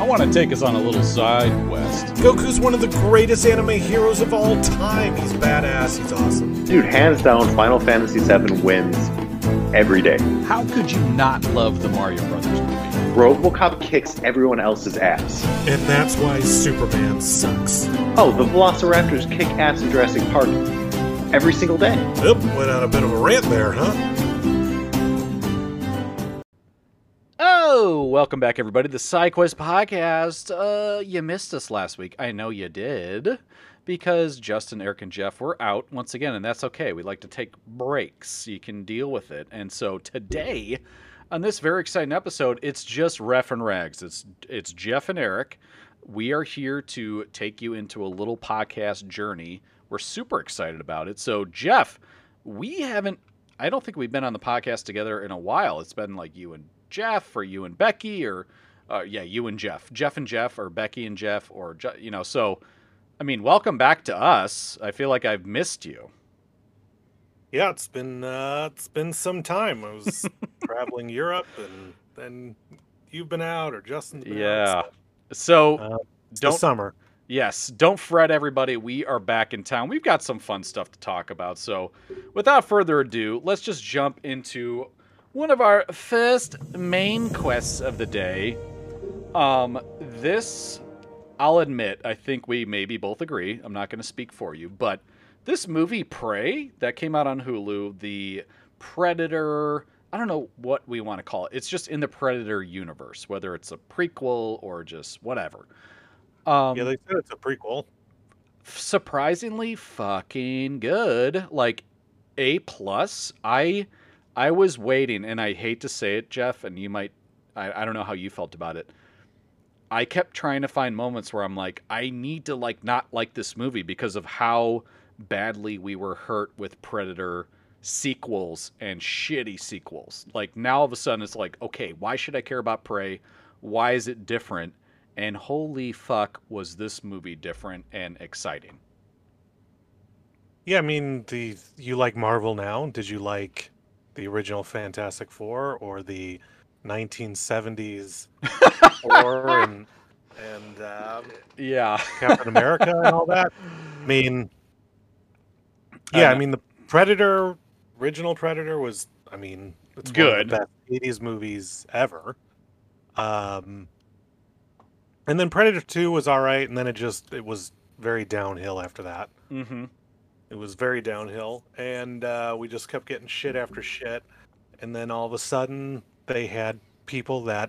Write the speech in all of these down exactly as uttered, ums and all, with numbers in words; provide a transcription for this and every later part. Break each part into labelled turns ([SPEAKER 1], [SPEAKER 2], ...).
[SPEAKER 1] want to take us on a little side quest.
[SPEAKER 2] Goku's one of the greatest anime heroes of all time. He's badass. He's awesome.
[SPEAKER 3] Dude, hands down, Final Fantasy seven wins every day.
[SPEAKER 1] How could you not love the Mario Brothers movie?
[SPEAKER 3] RoboCop kicks everyone else's ass.
[SPEAKER 2] And that's why Superman sucks.
[SPEAKER 3] Oh, the Velociraptors kick ass in Jurassic Park every single day.
[SPEAKER 2] Yep, went on a bit of a rant there, huh?
[SPEAKER 1] Oh, welcome back, everybody. The SideQuest podcast. Uh, you missed us last week. I know you did, because Justin, Eric, and Jeff were out once again, and that's okay. We like to take breaks. You can deal with it. And so today, on this very exciting episode, it's just Ref and Rags. It's it's Jeff and Eric. We are here to take you into a little podcast journey. We're super excited about it. So, Jeff, we haven't, I don't think we've been on the podcast together in a while. It's been like you and Jeff, or you and Becky, or uh, yeah, you and Jeff, Jeff and Jeff, or Becky and Jeff, or you know. So, I mean, welcome back to us. I feel like I've missed you.
[SPEAKER 2] Yeah, it's been uh, it's been some time. I was traveling Europe, and then you've been out, or Justin's been
[SPEAKER 1] yeah.
[SPEAKER 2] out.
[SPEAKER 1] So,
[SPEAKER 2] so uh,
[SPEAKER 1] don't
[SPEAKER 2] the summer.
[SPEAKER 1] Yes, don't fret, everybody. We are back in town. We've got some fun stuff to talk about. So, without further ado, let's just jump into one of our first main quests of the day. Um, this, I'll admit, I think we maybe both agree. I'm not going to speak for you, but this movie, Prey, that came out on Hulu, the Predator, I don't know what we want to call it. It's just in the Predator universe, whether it's a prequel or just whatever. Um,
[SPEAKER 2] yeah, they said it's a prequel.
[SPEAKER 1] Surprisingly fucking good. Like, A plus. I... I was waiting, and I hate to say it, Jeff, and you might, I, I don't know how you felt about it. I kept trying to find moments where I'm like, I need to like not like this movie because of how badly we were hurt with Predator sequels and shitty sequels. Like, now all of a sudden it's like, okay, why should I care about Prey? Why is it different? And holy fuck, was this movie different and exciting.
[SPEAKER 2] Yeah, I mean, the you like Marvel now? Did you like the original Fantastic Four, or the nineteen seventies Thor and and um,
[SPEAKER 1] yeah,
[SPEAKER 2] Captain America and all that? I mean, yeah, uh, I mean the Predator, original Predator was, I mean, it's
[SPEAKER 1] good.
[SPEAKER 2] One of the best eighties movies ever. Um, and then Predator two was all right, and then it just it was very downhill after that.
[SPEAKER 1] Mm-hmm.
[SPEAKER 2] It was very downhill, and uh, we just kept getting shit after shit. And then all of a sudden, they had people that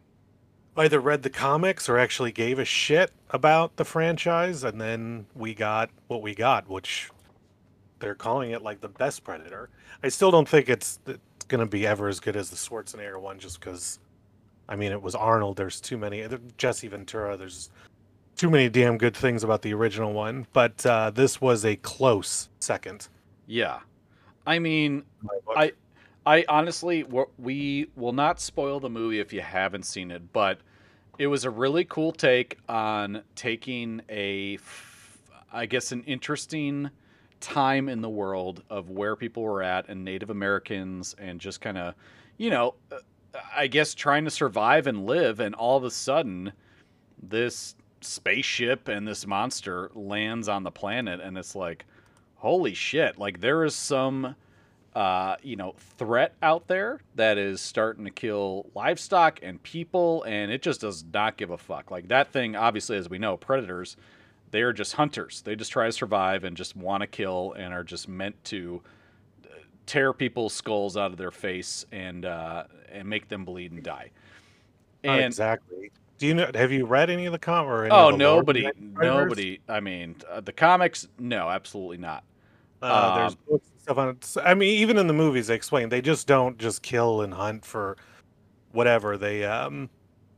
[SPEAKER 2] either read the comics or actually gave a shit about the franchise, and then we got what we got, which they're calling it like the best Predator. I still don't think it's, it's going to be ever as good as the Schwarzenegger one, just because, I mean, it was Arnold. There's too many. Jesse Ventura, there's too many damn good things about the original one, but uh, this was a close second.
[SPEAKER 1] Yeah. I mean, I I honestly, we will not spoil the movie if you haven't seen it, but it was a really cool take on taking a, I guess, an interesting time in the world of where people were at and Native Americans and just kind of, you know, I guess trying to survive and live, and all of a sudden, this spaceship and this monster lands on the planet, and it's like, holy shit, like there is some uh you know threat out there that is starting to kill livestock and people, and it just does not give a fuck. Like, that thing, obviously, as we know, predators, they are just hunters. They just try to survive and just want to kill, and are just meant to tear people's skulls out of their face and uh and make them bleed and die.
[SPEAKER 2] Not
[SPEAKER 1] And
[SPEAKER 2] exactly. Do you know? Have you read any of the com or any
[SPEAKER 1] oh,
[SPEAKER 2] of the lore
[SPEAKER 1] nobody,
[SPEAKER 2] behind Predators?
[SPEAKER 1] nobody. I mean, uh, the comics, no, absolutely not.
[SPEAKER 2] Uh, there's
[SPEAKER 1] Um,
[SPEAKER 2] books and stuff on it. I mean, even in the movies, they explain they just don't just kill and hunt for whatever. They um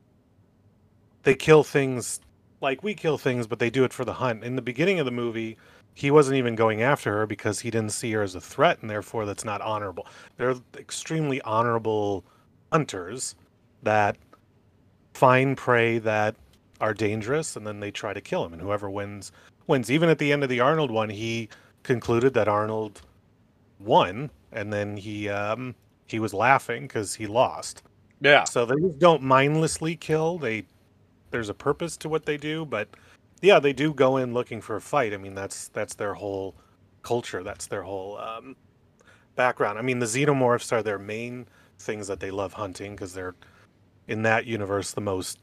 [SPEAKER 2] they kill things like we kill things, but they do it for the hunt. In the beginning of the movie, he wasn't even going after her because he didn't see her as a threat, and therefore that's not honorable. They're extremely honorable hunters that find prey that are dangerous, and then they try to kill him, and whoever wins wins. Even at the end of the Arnold one, he concluded that Arnold won, and then he um he was laughing because he lost.
[SPEAKER 1] yeah.
[SPEAKER 2] So they just don't mindlessly kill. They there's a purpose to what they do, but yeah, they do go in looking for a fight. I mean, that's that's their whole culture. That's their whole um, background. I mean, the xenomorphs are their main things that they love hunting because they're in that universe the most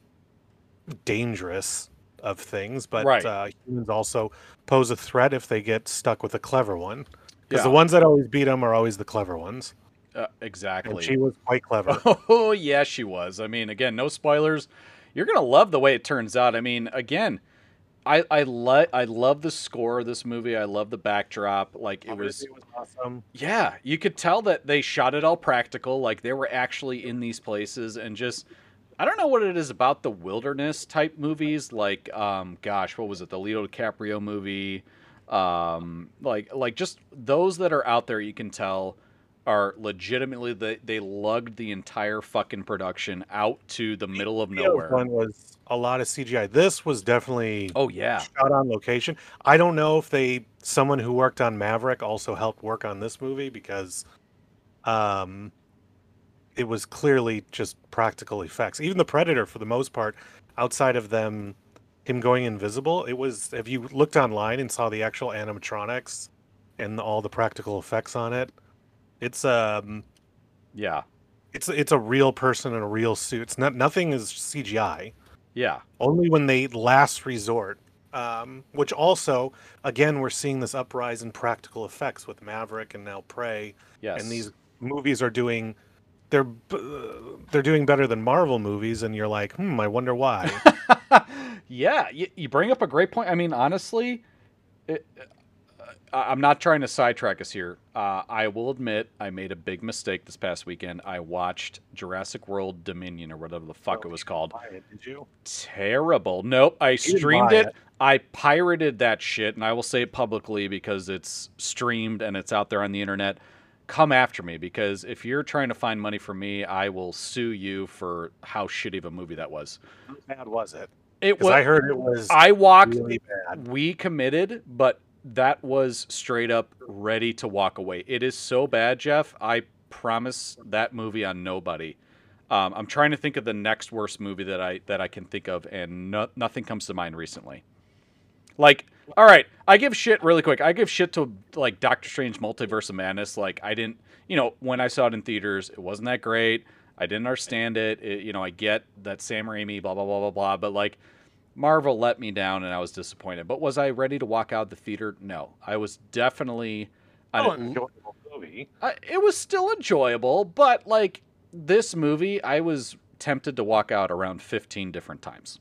[SPEAKER 2] dangerous of things. But
[SPEAKER 1] Right.
[SPEAKER 2] uh, humans also pose a threat if they get stuck with a clever one, because
[SPEAKER 1] Yeah.
[SPEAKER 2] the ones that always beat them are always the clever ones.
[SPEAKER 1] Uh,
[SPEAKER 2] And
[SPEAKER 1] exactly.
[SPEAKER 2] she was quite clever.
[SPEAKER 1] Oh, yeah, she was. I mean, again, no spoilers. You're gonna love the way it turns out. I mean, again, I I love I love the score of this movie. I love the backdrop. Like it was,
[SPEAKER 2] It was awesome.
[SPEAKER 1] yeah, you could tell that they shot it all practical. Like they were actually in these places and just. I don't know what it is about the wilderness type movies. Like, um, gosh, what was it? The Leo DiCaprio movie. Um, like, like just those that are out there, you can tell are legitimately they they lugged the entire fucking production out to the middle of
[SPEAKER 2] The
[SPEAKER 1] nowhere.
[SPEAKER 2] one was a lot of C G I. This was definitely
[SPEAKER 1] Oh yeah,
[SPEAKER 2] shot on location. I don't know if they someone who worked on Maverick also helped work on this movie because um it was clearly just practical effects. Even the Predator, for the most part, outside of them him going invisible, it was if you looked online and saw the actual animatronics and all the practical effects on it, it's um
[SPEAKER 1] yeah,
[SPEAKER 2] it's it's a real person in a real suit. It's not nothing is C G I.
[SPEAKER 1] yeah,
[SPEAKER 2] Only when they last resort. Um, which also, again, we're seeing this uprise in practical effects with Maverick and now Prey,
[SPEAKER 1] yes.
[SPEAKER 2] and these movies are doing they're b- they're doing better than Marvel movies, and you're like, hmm, I wonder why.
[SPEAKER 1] Yeah, you, you bring up a great point. I mean, honestly, it, I- I'm not trying to sidetrack us here. Uh, I will admit I made a big mistake this past weekend. I watched Jurassic World Dominion or whatever the fuck it was called.
[SPEAKER 2] Buy it, did you?
[SPEAKER 1] Terrible. Nope. I
[SPEAKER 2] didn't
[SPEAKER 1] streamed
[SPEAKER 2] buy
[SPEAKER 1] it.
[SPEAKER 2] it.
[SPEAKER 1] I pirated that shit, and I will say it publicly because it's streamed and it's out there on the internet. Come after me, because if you're trying to find money for me, I will sue you for how shitty of a movie that was.
[SPEAKER 2] How bad was it?
[SPEAKER 1] It
[SPEAKER 2] Because
[SPEAKER 1] was.
[SPEAKER 2] I heard it was
[SPEAKER 1] I walked.
[SPEAKER 2] really bad.
[SPEAKER 1] We committed, but that was straight up ready to walk away. It is so bad, Jeff. I promise that movie on nobody. Um, I'm trying to think of the next worst movie that I that I can think of, and no, nothing comes to mind recently. Like, all right, I give shit really quick. I give shit to like Doctor Strange Multiverse of Madness. Like, I didn't, you know, when I saw it in theaters, it wasn't that great. I didn't understand it. it you know, I get that Sam Raimi, blah, blah, blah, blah, blah. But like, Marvel let me down and I was disappointed. But was I ready to walk out of the theater? No. I was definitely.
[SPEAKER 2] Oh,
[SPEAKER 1] I,
[SPEAKER 2] an enjoyable movie.
[SPEAKER 1] I, it was still enjoyable, but like this movie, I was tempted to walk out around fifteen different times.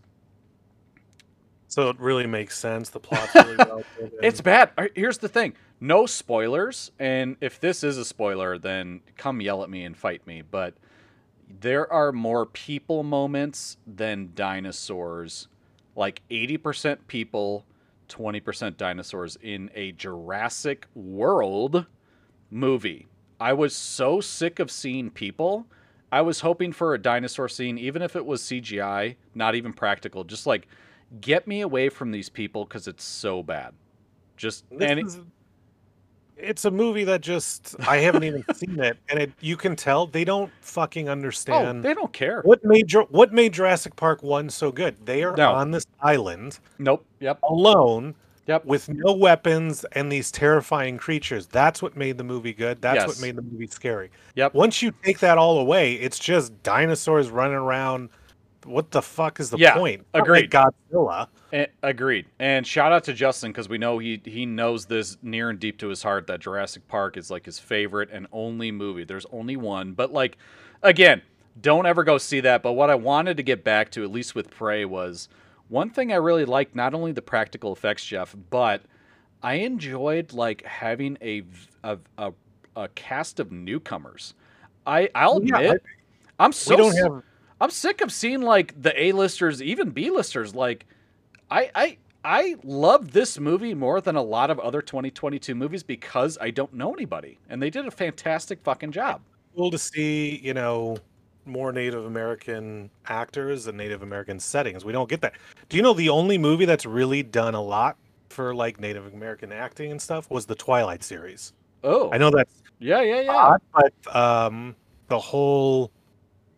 [SPEAKER 2] So it really makes sense. The plot's really well driven.
[SPEAKER 1] It's bad. Uh, Here's the thing. No spoilers, and if this is a spoiler, then come yell at me and fight me. But there are more people moments than dinosaurs. Like eighty percent people, twenty percent dinosaurs in a Jurassic World movie. I was so sick of seeing people. I was hoping for a dinosaur scene, even if it was C G I, not even practical. Just like, get me away from these people because it's so bad. Just
[SPEAKER 2] This
[SPEAKER 1] and
[SPEAKER 2] is, it's a movie that just I haven't even seen it, and it you can tell they don't fucking
[SPEAKER 1] oh,
[SPEAKER 2] understand
[SPEAKER 1] they don't care.
[SPEAKER 2] what made Ju- what made Jurassic Park one so good. They are
[SPEAKER 1] No.
[SPEAKER 2] on this island
[SPEAKER 1] Nope. Yep.
[SPEAKER 2] alone
[SPEAKER 1] Yep.
[SPEAKER 2] with no weapons and these terrifying creatures. That's what made the movie good. That's
[SPEAKER 1] Yes.
[SPEAKER 2] what made the movie scary.
[SPEAKER 1] Yep.
[SPEAKER 2] Once you take that all away, it's just dinosaurs running around. What the fuck is the
[SPEAKER 1] Yeah,
[SPEAKER 2] point? It's not like
[SPEAKER 1] agreed.
[SPEAKER 2] Godzilla.
[SPEAKER 1] Eh, agreed. And shout out to Justin because we know he he knows this near and deep to his heart that Jurassic Park is like his favorite and only movie. There's only one, but like, again, don't ever go see that. But what I wanted to get back to, at least with Prey, was one thing I really liked. Not only the practical effects, Jeff, but I enjoyed like having a v- a a, a cast of newcomers. I I'll
[SPEAKER 2] Yeah,
[SPEAKER 1] admit, I'm so
[SPEAKER 2] we don't
[SPEAKER 1] s-
[SPEAKER 2] have
[SPEAKER 1] I'm sick of seeing like the A-listers, even B-listers. Like, I I I love this movie more than a lot of other twenty twenty-two movies because I don't know anybody, and they did a fantastic fucking job.
[SPEAKER 2] cool to see, you know, more Native American actors and Native American settings. We don't get that. Do you know the only movie that's really done a lot for like Native American acting and stuff was the Twilight series?
[SPEAKER 1] Oh,
[SPEAKER 2] I know that's
[SPEAKER 1] yeah, yeah, yeah.
[SPEAKER 2] odd, but um, the whole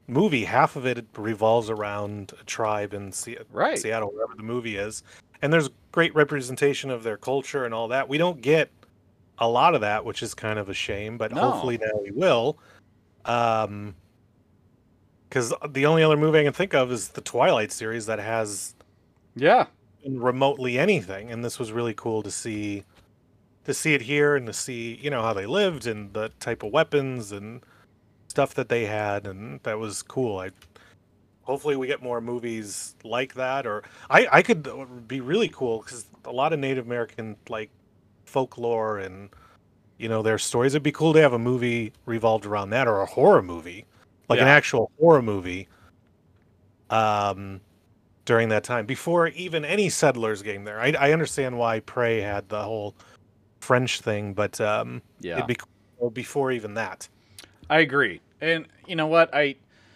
[SPEAKER 2] movie, half of it revolves around a tribe in Se-
[SPEAKER 1] Right.
[SPEAKER 2] Seattle, wherever the movie is, and there's great representation of their culture and all that. We don't get a lot of that, which is kind of a shame, but
[SPEAKER 1] No.
[SPEAKER 2] hopefully now we will. Um, because the only other movie I can think of is the Twilight series that has
[SPEAKER 1] Yeah.
[SPEAKER 2] remotely anything, and this was really cool to see to see it here and to see, you know, how they lived and the type of weapons and stuff that they had, and that was cool. I hopefully we get more movies like that, or I I could it would be really cool because a lot of Native American like folklore and, you know, their stories. It'd be cool to have a movie revolved around that, or a horror movie, like an
[SPEAKER 1] Yeah.
[SPEAKER 2] actual horror movie. Um, during that time, before even any settlers came there. I, I understand why Prey had the whole French thing, but um,
[SPEAKER 1] Yeah.
[SPEAKER 2] it'd be cool before even that.
[SPEAKER 1] I agree. And you know what? I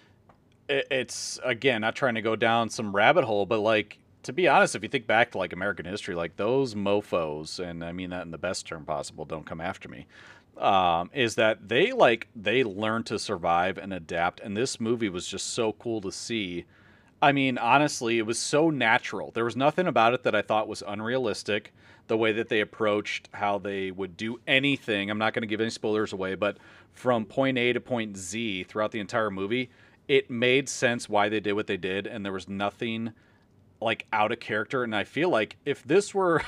[SPEAKER 1] it, it's again not trying to go down some rabbit hole, but like to be honest, if you think back to like American history, like those mofos, and I mean that in the best term possible, don't come after me. Um, is that they like they learned to survive and adapt, and this movie was just so cool to see. I mean, honestly, it was so natural. There was nothing about it that I thought was unrealistic. The way that they approached how they would do anything. I'm not going to give any spoilers away, but from point A to point Z throughout the entire movie, it made sense why they did what they did, and there was nothing like out of character. And I feel like if this were,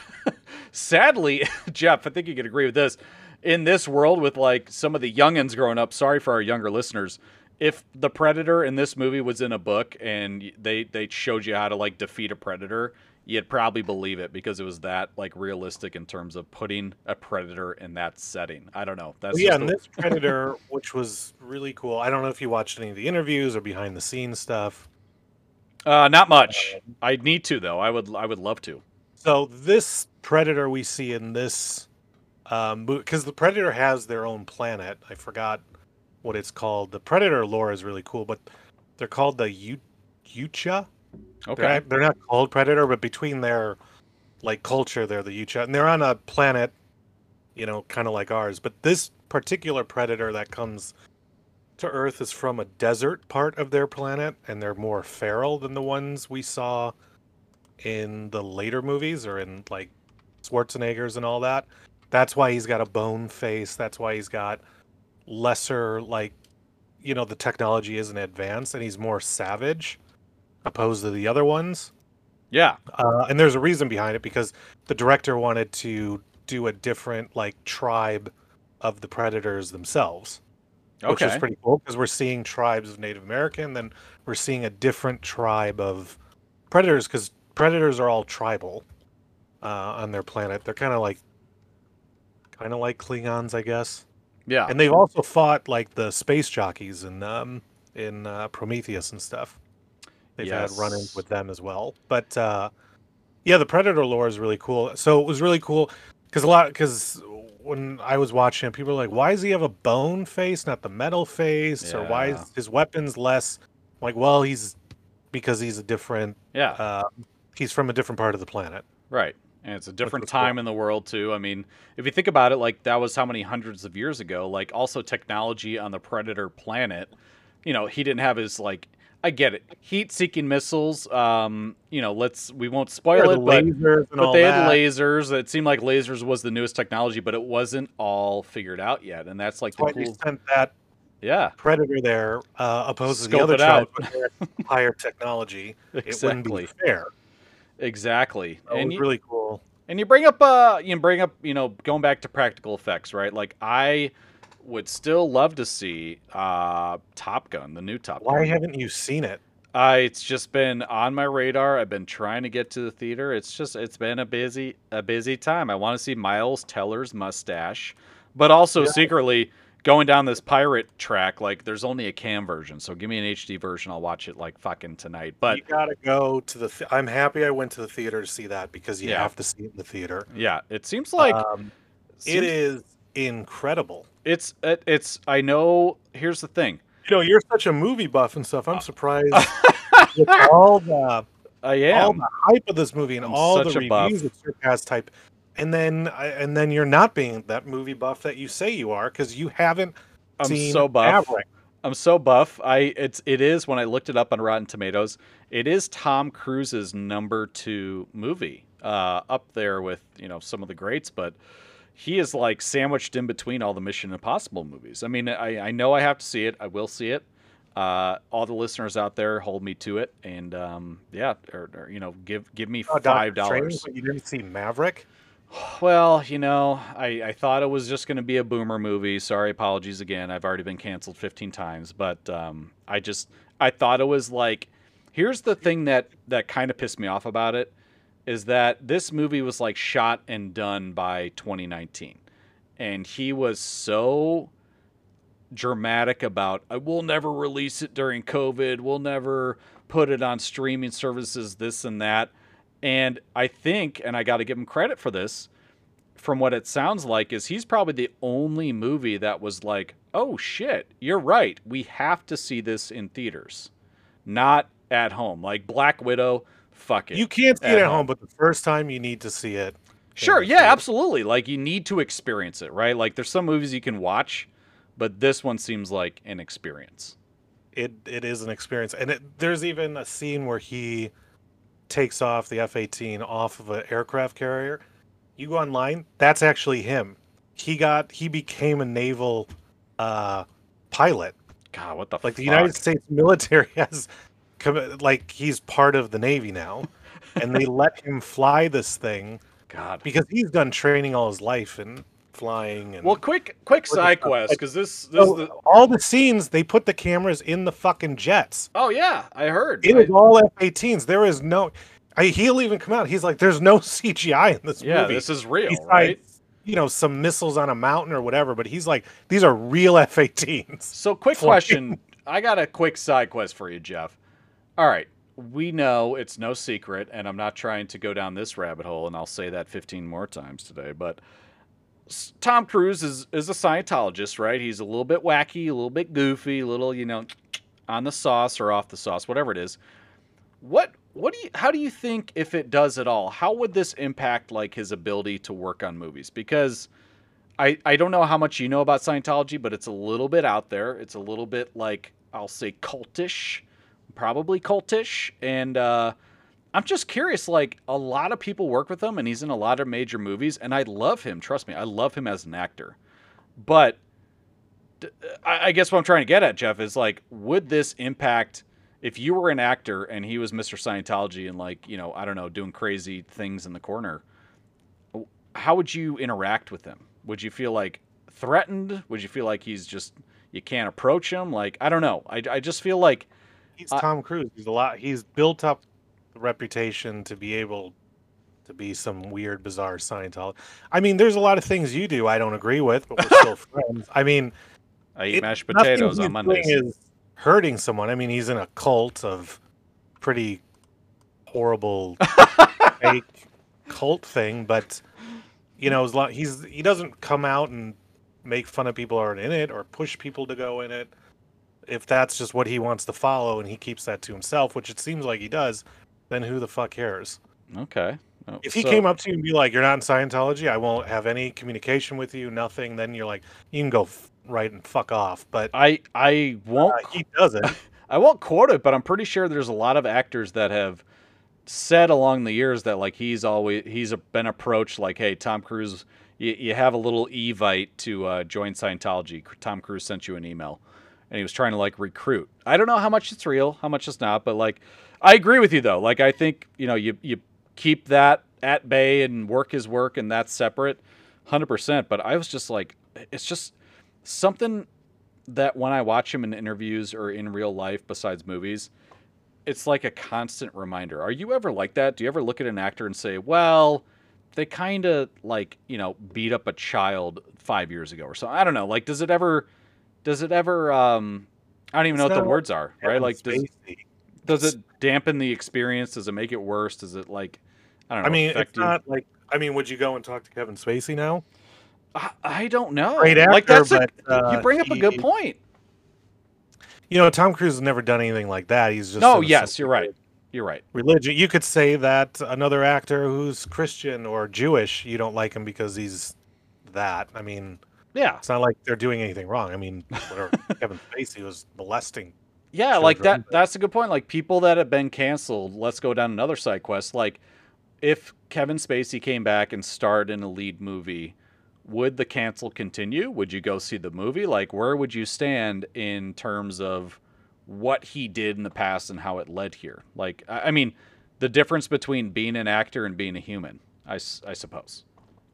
[SPEAKER 1] sadly, Jeff, I think you could agree with this. In this world with like some of the youngins growing up, sorry for our younger listeners, if the Predator in this movie was in a book and they they showed you how to like defeat a predator, you'd probably believe it because it was that like realistic in terms of putting a predator in that setting. I don't know. That's
[SPEAKER 2] Well, yeah,
[SPEAKER 1] just
[SPEAKER 2] and
[SPEAKER 1] the-
[SPEAKER 2] this Predator, which was really cool. I don't know if you watched any of the interviews or behind the scenes stuff.
[SPEAKER 1] uh, not much. I need to though. I would I would love to.
[SPEAKER 2] So this Predator we see in this, um, because the Predator has their own planet. I forgot what it's called. The Predator lore is really cool, but they're called the U- Yucha.
[SPEAKER 1] Okay.
[SPEAKER 2] They're not, they're not called Predator, but between their like culture, they're the Yucha, and they're on a planet, you know, kind of like ours. But this particular Predator that comes to Earth is from a desert part of their planet, and they're more feral than the ones we saw in the later movies or in like Schwarzenegger's and all that. That's why he's got a bone face. That's why he's got lesser, like, you know, the technology isn't advanced, and he's more savage opposed to the other ones.
[SPEAKER 1] Yeah.
[SPEAKER 2] Uh, and there's a reason behind it, because the director wanted to do a different like tribe of the predators themselves, which is
[SPEAKER 1] Okay.
[SPEAKER 2] pretty cool because we're seeing tribes of Native American, then we're seeing a different tribe of predators, because predators are all tribal uh, on their planet. They're kind of like kind of like Klingons, I guess.
[SPEAKER 1] Yeah.
[SPEAKER 2] And they've also fought like the space jockeys in um, in uh, Prometheus and stuff. They've
[SPEAKER 1] Yes.
[SPEAKER 2] had run-ins with them as well. But uh, yeah, the Predator lore is really cool. So it was really cool because a lot because when I was watching it, people were like, "Why does he have a bone face, not the metal face? Or why
[SPEAKER 1] Yeah.
[SPEAKER 2] is his weapons less?" I'm like, well, he's because he's a different.
[SPEAKER 1] Yeah.
[SPEAKER 2] Uh, he's from a different part of the planet.
[SPEAKER 1] Right. And it's a different
[SPEAKER 2] was cool.
[SPEAKER 1] time in the world too. I mean, if you think about it, like that was how many hundreds of years ago. Like also technology on the Predator planet, you know, he didn't have his like I get it. Heat-seeking missiles. Um, you know, let's we won't spoil
[SPEAKER 2] Yeah,
[SPEAKER 1] it,
[SPEAKER 2] the
[SPEAKER 1] but
[SPEAKER 2] lasers and
[SPEAKER 1] but
[SPEAKER 2] all
[SPEAKER 1] they
[SPEAKER 2] that.
[SPEAKER 1] had lasers. It seemed like lasers was the newest technology, but it wasn't all figured out yet. And that's like
[SPEAKER 2] That's why
[SPEAKER 1] the
[SPEAKER 2] they
[SPEAKER 1] cool.
[SPEAKER 2] sent that
[SPEAKER 1] Yeah,
[SPEAKER 2] Predator there, uh, opposed to the
[SPEAKER 1] Scope
[SPEAKER 2] other
[SPEAKER 1] it out.
[SPEAKER 2] tribes with their higher technology. It wouldn't be
[SPEAKER 1] exactly,
[SPEAKER 2] fair.
[SPEAKER 1] exactly.
[SPEAKER 2] So it
[SPEAKER 1] And
[SPEAKER 2] was
[SPEAKER 1] you,
[SPEAKER 2] really cool.
[SPEAKER 1] And you bring up, uh, you bring up, you know, going back to practical effects, right? Like I would still love to see uh, Top Gun, the new Top
[SPEAKER 2] Why
[SPEAKER 1] Gun.
[SPEAKER 2] haven't you seen it?
[SPEAKER 1] Uh, it's just been on my radar. I've been trying to get to the theater. It's just it's been a busy a busy time. I want to see Miles Teller's mustache, but also
[SPEAKER 2] Yeah.
[SPEAKER 1] secretly going down this pirate track. Like there's only a cam version, so give me an H D version. I'll watch it like fucking tonight. But
[SPEAKER 2] You gotta go to the. Th- I'm happy I went to the theater to see that because you
[SPEAKER 1] Yeah.
[SPEAKER 2] have to see it in the theater.
[SPEAKER 1] yeah, it seems like
[SPEAKER 2] um,
[SPEAKER 1] seems-
[SPEAKER 2] it is incredible.
[SPEAKER 1] It's it, it's. I know. Here's the thing.
[SPEAKER 2] You know, you're such a movie buff and stuff. I'm surprised with all the
[SPEAKER 1] I
[SPEAKER 2] all
[SPEAKER 1] am.
[SPEAKER 2] the hype of this movie and
[SPEAKER 1] I'm
[SPEAKER 2] all the
[SPEAKER 1] such a buff.
[SPEAKER 2] reviews that surpassed hype, and then and then you're not being that movie buff that you say you are because you haven't
[SPEAKER 1] I'm
[SPEAKER 2] seen
[SPEAKER 1] so buff.
[SPEAKER 2] Maverick.
[SPEAKER 1] I'm so buff. I it's it is when I looked it up on Rotten Tomatoes, it is Tom Cruise's number two movie. Uh, up there with, you know, some of the greats, but he is like sandwiched in between all the Mission Impossible movies. I mean, I, I know I have to see it. I will see it. Uh, all the listeners out there, hold me to it, and um, yeah, or, or you know, give give me
[SPEAKER 2] Oh,
[SPEAKER 1] five
[SPEAKER 2] Doctor Strange,
[SPEAKER 1] dollars.
[SPEAKER 2] but you didn't see Maverick?
[SPEAKER 1] Well, you know, I, I thought it was just going to be a boomer movie. Sorry, apologies again. I've already been canceled fifteen times, but um, I just I thought it was like. Here's the thing that that kind of pissed me off about it, is that this movie was like shot and done by twenty nineteen, and he was so dramatic about, I will never release it during COVID. We'll never put it on streaming services, this and that. And I think, and I got to give him credit for this, from what it sounds like, is he's probably the only movie that was like, oh shit, you're right. We have to see this in theaters, not at home. Like Black Widow, fuck it.
[SPEAKER 2] You can't see it at home, but the first time you need to see it.
[SPEAKER 1] Sure, yeah, absolutely. Like you need to experience it, right? Like there's some movies you can watch, but this one seems like an experience.
[SPEAKER 2] It it is an experience, and it, there's even a scene where he takes off the F eighteen off of an aircraft carrier. You go online, that's actually him. He got he became a naval uh, pilot.
[SPEAKER 1] God, what the
[SPEAKER 2] like
[SPEAKER 1] fuck?
[SPEAKER 2] the United States military has, like he's part of the Navy now, and they let him fly this thing.
[SPEAKER 1] God,
[SPEAKER 2] because he's done training all his life and flying. And
[SPEAKER 1] well, quick quick side quest, because this this
[SPEAKER 2] so
[SPEAKER 1] the...
[SPEAKER 2] all the scenes they put the cameras in the fucking jets.
[SPEAKER 1] Oh yeah, I heard
[SPEAKER 2] it
[SPEAKER 1] I...
[SPEAKER 2] is all F eighteens. There is no. I, he'll even come out. He's like, "There's no C G I in this
[SPEAKER 1] yeah,
[SPEAKER 2] movie.
[SPEAKER 1] this is real,
[SPEAKER 2] Besides,
[SPEAKER 1] right?
[SPEAKER 2] You know, some missiles on a mountain or whatever." But he's like, "These are real F eighteens."
[SPEAKER 1] So, quick question. I got a quick side quest for you, Jeff. All right. We know it's no secret, and I'm not trying to go down this rabbit hole, and I'll say that fifteen more times today, but Tom Cruise is, is a Scientologist, right? He's a little bit wacky, a little bit goofy, a little, you know, on the sauce or off the sauce, whatever it is. What what do you how do you think, if it does at all, how would this impact like his ability to work on movies? Because I I don't know how much you know about Scientology, but it's a little bit out there. It's a little bit like, I'll say cultish. Probably cultish, and uh, I'm just curious. Like a lot of people work with him, and he's in a lot of major movies, and I love him. Trust me, I love him as an actor. But I, I guess what I'm trying to get at, Jeff, is like, would this impact if you were an actor and he was Mister Scientology and like, you know, I don't know, doing crazy things in the corner? How would you interact with him? Would you feel like threatened? Would you feel like he's just, you can't approach him? Like, I don't know. I I just feel like.
[SPEAKER 2] He's Tom Cruise. He's a lot. He's built up the reputation to be able to be some weird, bizarre Scientologist. I mean, there's a lot of things you do I don't agree with, but we're still friends. I mean,
[SPEAKER 1] I eat it, mashed potatoes on Mondays.
[SPEAKER 2] Is hurting someone. I mean, he's in a cult of pretty horrible fake cult thing, but you know, as long, he's he doesn't come out and make fun of people who aren't in it or push people to go in it. If that's just what he wants to follow and he keeps that to himself, which it seems like he does, then who the fuck cares?
[SPEAKER 1] Okay.
[SPEAKER 2] Oh, if he so, came up to you and be like, "You're not in Scientology, I won't have any communication with you, nothing," then you're like, you can go f- right and fuck off. But
[SPEAKER 1] I I won't.
[SPEAKER 2] Uh, he doesn't.
[SPEAKER 1] I won't quote it, but I'm pretty sure there's a lot of actors that have said along the years that like he's always he's been approached like, "Hey, Tom Cruise, you, you have a little evite to uh, join Scientology. Tom Cruise sent you an email." And he was trying to like recruit. I don't know how much it's real, how much it's not, but like, I agree with you though. Like, I think, you know, you, you keep that at bay and work his work and that's separate one hundred percent. But I was just like, it's just something that when I watch him in interviews or in real life, besides movies, it's like a constant reminder. Are you ever like that? Do you ever look at an actor and say, well, they kind of like, you know, beat up a child five years ago or something? I don't know. Like, does it ever... Does it ever? Um, I don't even know what the words are, right? Like, does, does it dampen the experience? Does it make it worse? Does it like? I don't know.
[SPEAKER 2] I mean,
[SPEAKER 1] affect
[SPEAKER 2] it's you? Not like. I mean, would you go and talk to Kevin Spacey now?
[SPEAKER 1] I, I don't know.
[SPEAKER 2] Great actor,
[SPEAKER 1] like that's
[SPEAKER 2] but
[SPEAKER 1] a,
[SPEAKER 2] uh,
[SPEAKER 1] you bring up
[SPEAKER 2] he,
[SPEAKER 1] a good point.
[SPEAKER 2] You know, Tom Cruise has never done anything like that. He's just
[SPEAKER 1] no. Yes, you're right. You're right.
[SPEAKER 2] Religion. You could say that another actor who's Christian or Jewish, you don't like him because he's that. I mean.
[SPEAKER 1] Yeah.
[SPEAKER 2] It's not like they're doing anything wrong. I mean, whatever, Kevin Spacey was molesting.
[SPEAKER 1] Yeah, like
[SPEAKER 2] children,
[SPEAKER 1] that.
[SPEAKER 2] but-
[SPEAKER 1] That's a good point. Like people that have been canceled. Let's go down another side quest. Like if Kevin Spacey came back and starred in a lead movie, would the cancel continue? Would you go see the movie? Like where would you stand in terms of what he did in the past and how it led here? Like, I I mean, the difference between being an actor and being a human, I, s- I suppose.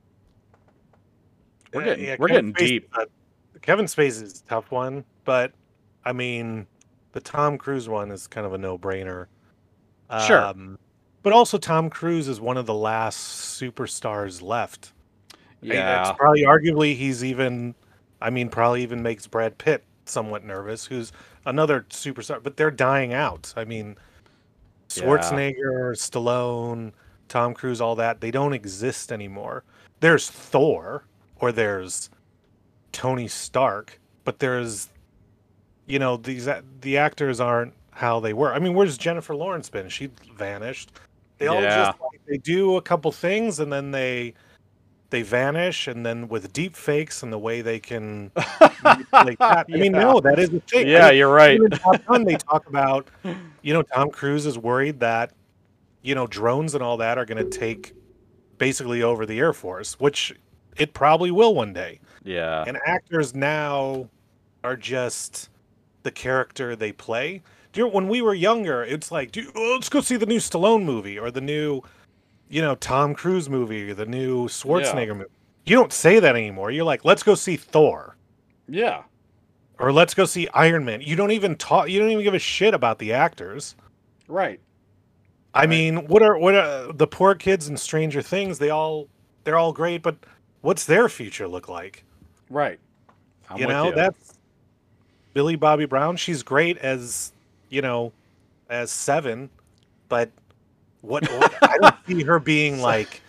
[SPEAKER 1] We're
[SPEAKER 2] Uh,
[SPEAKER 1] getting
[SPEAKER 2] yeah,
[SPEAKER 1] we're
[SPEAKER 2] Kevin
[SPEAKER 1] getting
[SPEAKER 2] Spacey-
[SPEAKER 1] deep.
[SPEAKER 2] uh, Kevin Spacey is a tough one, but I mean, the Tom Cruise one is kind of a no-brainer.
[SPEAKER 1] Sure.
[SPEAKER 2] Um, but also, Tom Cruise is one of the last superstars left. I-
[SPEAKER 1] Yeah.
[SPEAKER 2] It's probably arguably he's even, I mean, probably even makes Brad Pitt somewhat nervous, who's another superstar, but they're dying out. I mean,
[SPEAKER 1] Yeah.
[SPEAKER 2] Schwarzenegger, Stallone, Tom Cruise, all that, they don't exist anymore. There's Thor, or there's Tony Stark, but there's, you know, these a- the actors aren't how they were. I mean, where's Jennifer Lawrence been? She vanished. They all
[SPEAKER 1] Yeah.
[SPEAKER 2] just like, they do a couple things and then they they vanish, and then with deep fakes and the way they can manipulate that. I mean,
[SPEAKER 1] Yeah.
[SPEAKER 2] no, that is the thing. I
[SPEAKER 1] Yeah,
[SPEAKER 2] mean,
[SPEAKER 1] you're right.
[SPEAKER 2] even in Top Gun, they talk about, you know, Tom Cruise is worried that, you know, drones and all that are going to take basically over the Air Force, which it probably will one day.
[SPEAKER 1] Yeah.
[SPEAKER 2] And actors now are just the character they play. Do you know, when we were younger, it's like, do, oh, let's go see the new Stallone movie or the new, you know, Tom Cruise movie or the new Schwarzenegger movie. You don't say that anymore. You're like, let's go see Thor.
[SPEAKER 1] Yeah.
[SPEAKER 2] Or let's go see Iron Man. You don't even talk. You don't even give a shit about the actors.
[SPEAKER 1] Right.
[SPEAKER 2] I mean, what are what are the poor kids in Stranger Things? They all they're all great, but what's their future look like?
[SPEAKER 1] Right. I'm
[SPEAKER 2] you
[SPEAKER 1] with
[SPEAKER 2] know,
[SPEAKER 1] you.
[SPEAKER 2] that's Billy Bobby Brown. She's great as, you know, as Seven, but what, what I don't see her being like.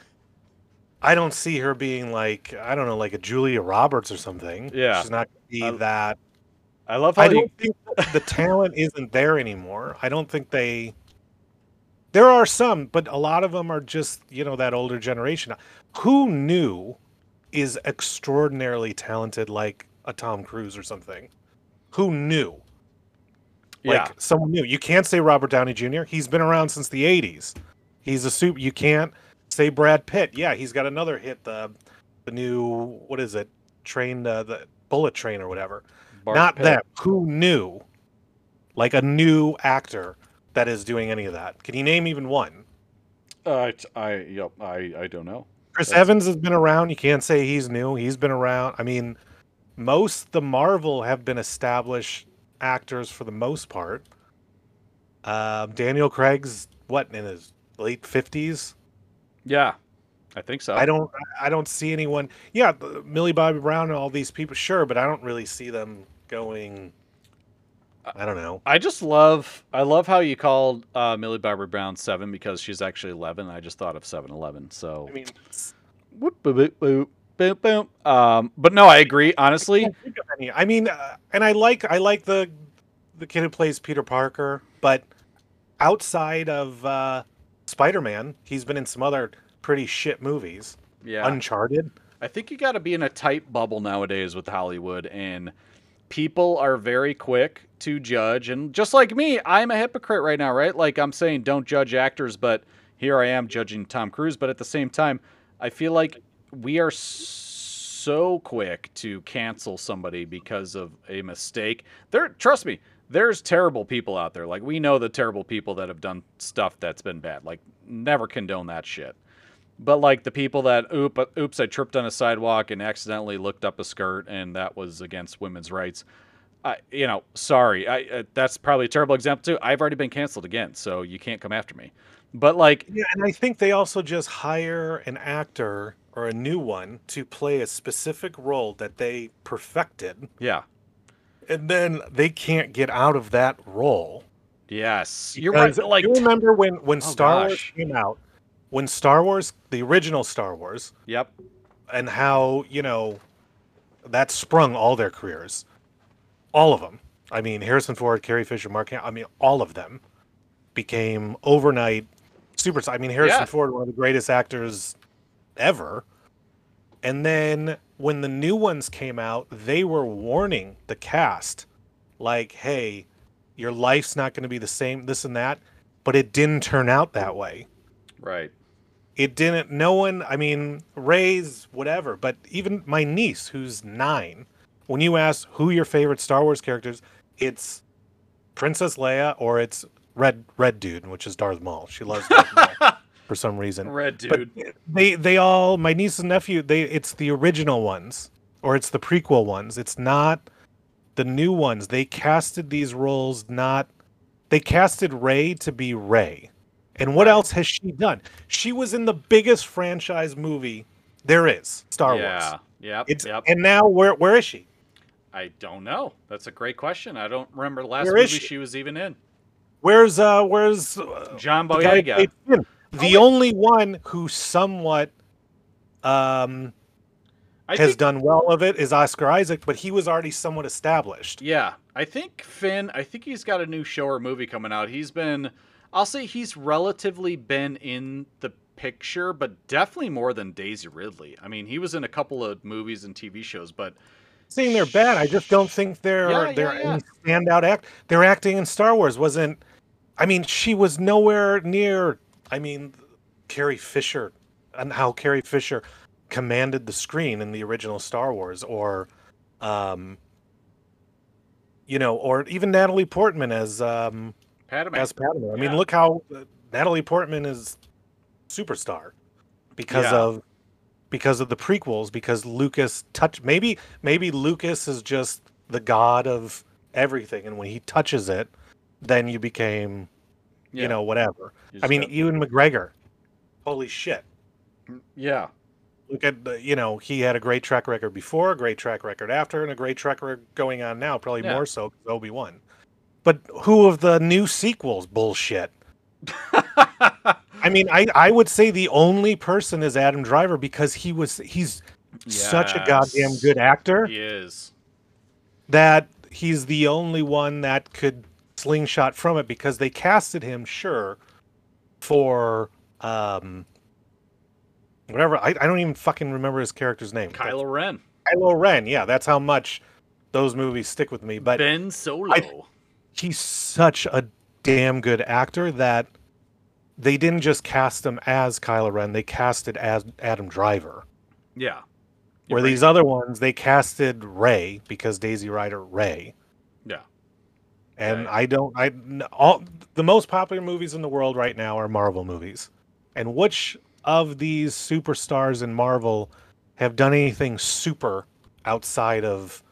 [SPEAKER 2] I don't see her being like, I don't know, like a Julia Roberts or something.
[SPEAKER 1] Yeah.
[SPEAKER 2] She's not gonna be
[SPEAKER 1] I-
[SPEAKER 2] that.
[SPEAKER 1] I love how
[SPEAKER 2] I
[SPEAKER 1] you,
[SPEAKER 2] don't think the talent isn't there anymore. I don't think they. There are some, but a lot of them are just, you know, that older generation. Who knew is extraordinarily talented like a Tom Cruise or something? Who knew?
[SPEAKER 1] yeah.
[SPEAKER 2] Like someone new. You can't say Robert Downey Junior He's been around since the eighties. He's a super. You can't say Brad Pitt. Yeah, he's got another hit. The the new, what is it? Train uh, the Bullet Train or whatever.
[SPEAKER 1] Bart
[SPEAKER 2] Not
[SPEAKER 1] Pitt.
[SPEAKER 2] them. Who knew? Like a new actor that is doing any of that. Can you name even one?
[SPEAKER 1] Uh, I, I, yep, I, I don't know.
[SPEAKER 2] Chris
[SPEAKER 1] That's-
[SPEAKER 2] Evans has been around. You can't say he's new. He's been around. I mean, most the Marvel have been established actors for the most part. Um, Daniel Craig's what, in his late fifties.
[SPEAKER 1] Yeah, I think so.
[SPEAKER 2] I don't. I don't see anyone. Yeah, the- Millie Bobby Brown and all these people, sure, but I don't really see them going. I don't know.
[SPEAKER 1] I just love, I love how you called uh, Millie Bobby Brown seven because she's actually eleven. I just thought of seven eleven. So,
[SPEAKER 2] I mean,
[SPEAKER 1] whoop, boop, boop, boop, boop, boop. Um, but no, I agree. Honestly,
[SPEAKER 2] can't think of any. I mean, uh, and I like I like the the kid who plays Peter Parker, but outside of uh, Spider-Man, he's been in some other pretty shit movies.
[SPEAKER 1] yeah.
[SPEAKER 2] Uncharted.
[SPEAKER 1] I think you got to be in a tight bubble nowadays with Hollywood, and people are very quick to judge. And just like me, I'm a hypocrite right now, right? Like I'm saying, don't judge actors, but here I am judging Tom Cruise. But at the same time, I feel like we are so quick to cancel somebody because of a mistake. There, trust me, there's terrible people out there. Like we know the terrible people that have done stuff that's been bad. Like never condone that shit. But like the people that, oop, oops, I tripped on a sidewalk and accidentally looked up a skirt, and that was against women's rights. I, you know, sorry, I uh, that's probably a terrible example too. I've already been canceled again, so you can't come after me. But like,
[SPEAKER 2] Yeah, and I think they also just hire an actor or a new one to play a specific role that they perfected,
[SPEAKER 1] yeah,
[SPEAKER 2] and then they can't get out of that role.
[SPEAKER 1] yes, you're right.
[SPEAKER 2] Because
[SPEAKER 1] Like,
[SPEAKER 2] you remember when when
[SPEAKER 1] Oh,
[SPEAKER 2] Star Wars
[SPEAKER 1] gosh.
[SPEAKER 2] came out, when Star Wars, the original Star Wars,
[SPEAKER 1] yep,
[SPEAKER 2] and how, you know, that sprung all their careers, all of them. I mean, Harrison Ford, Carrie Fisher, Mark Hamill, I mean, all of them became overnight superstars. I mean, Harrison
[SPEAKER 1] Yeah.
[SPEAKER 2] Ford, one of the greatest actors ever, And then when the new ones came out, they were warning the cast, like, hey, your life's not going to be the same, this and that. But it didn't turn out that way.
[SPEAKER 1] Right.
[SPEAKER 2] It didn't, no one, I mean, Rey's whatever, but even my niece, who's nine, when you ask who your favorite Star Wars characters, it's Princess Leia or it's Red Red Dude, which is Darth Maul. She loves Darth Maul for some reason.
[SPEAKER 1] Red Dude.
[SPEAKER 2] But they they all, my niece and nephew, they it's the original ones or it's the prequel ones. It's not the new ones. They casted these roles not, they casted Rey to be Rey. And what else has she done? She was in the biggest franchise movie there is, Star
[SPEAKER 1] yeah.
[SPEAKER 2] Wars.
[SPEAKER 1] Yep.
[SPEAKER 2] It's,
[SPEAKER 1] Yep.
[SPEAKER 2] And now where where is she?
[SPEAKER 1] I don't know. That's a great question. I don't remember the last
[SPEAKER 2] Where
[SPEAKER 1] movie
[SPEAKER 2] is
[SPEAKER 1] she?
[SPEAKER 2] she?
[SPEAKER 1] was even in.
[SPEAKER 2] Where's uh where's uh,
[SPEAKER 1] John
[SPEAKER 2] the guy who
[SPEAKER 1] Boyega.
[SPEAKER 2] played Finn? The
[SPEAKER 1] Oh,
[SPEAKER 2] only one who somewhat um
[SPEAKER 1] I
[SPEAKER 2] has
[SPEAKER 1] think,
[SPEAKER 2] done well of it is Oscar Isaac, but he was already somewhat established.
[SPEAKER 1] Yeah, I think Finn. I think he's got a new show or movie coming out. He's been. I'll say he's relatively been in the picture, but definitely more than Daisy Ridley. I mean, he was in a couple of movies and T V shows, but
[SPEAKER 2] Saying they're bad, I just don't think they're
[SPEAKER 1] Yeah,
[SPEAKER 2] they're
[SPEAKER 1] yeah, yeah.
[SPEAKER 2] any standout act. Their acting in Star Wars wasn't. I mean, she was nowhere near. I mean, Carrie Fisher, and how Carrie Fisher commanded the screen in the original Star Wars, or, um, you know, or even Natalie Portman as um,
[SPEAKER 1] Padme.
[SPEAKER 2] as Padme. I mean,
[SPEAKER 1] Yeah.
[SPEAKER 2] look how uh, Natalie Portman is superstar because
[SPEAKER 1] Yeah.
[SPEAKER 2] of because of the prequels. Because Lucas touched maybe maybe Lucas is just the god of everything, and when he touches it, then you became,
[SPEAKER 1] Yeah.
[SPEAKER 2] you know, whatever.
[SPEAKER 1] You
[SPEAKER 2] I
[SPEAKER 1] just
[SPEAKER 2] mean,
[SPEAKER 1] got-
[SPEAKER 2] Ewan McGregor, holy shit.
[SPEAKER 1] yeah,
[SPEAKER 2] Look at the, you know, he had a great track record before, a great track record after, and a great track record going on now, probably
[SPEAKER 1] Yeah.
[SPEAKER 2] more so because Obi-Wan. But who of the new sequels? Bullshit. I mean, I, I would say the only person is Adam Driver because he was he's such a goddamn
[SPEAKER 1] Yes.
[SPEAKER 2] good actor
[SPEAKER 1] he is.
[SPEAKER 2] that he's the only one that could slingshot from it because they casted him, sure, for um whatever. I, I don't even fucking remember his character's name.
[SPEAKER 1] Kylo Ren.
[SPEAKER 2] Kylo Ren, yeah, that's how much those movies stick with me. But
[SPEAKER 1] Ben Solo.
[SPEAKER 2] I- he's such a damn good actor that they didn't just cast him as Kylo Ren, they casted as Adam Driver.
[SPEAKER 1] yeah.
[SPEAKER 2] Where
[SPEAKER 1] You're
[SPEAKER 2] these other ones, they casted Rey because Daisy Rider Rey.
[SPEAKER 1] Yeah.
[SPEAKER 2] And
[SPEAKER 1] Right.
[SPEAKER 2] I don't, I all the most popular movies in the world right now are Marvel movies. And which of these superstars in Marvel have done anything super outside of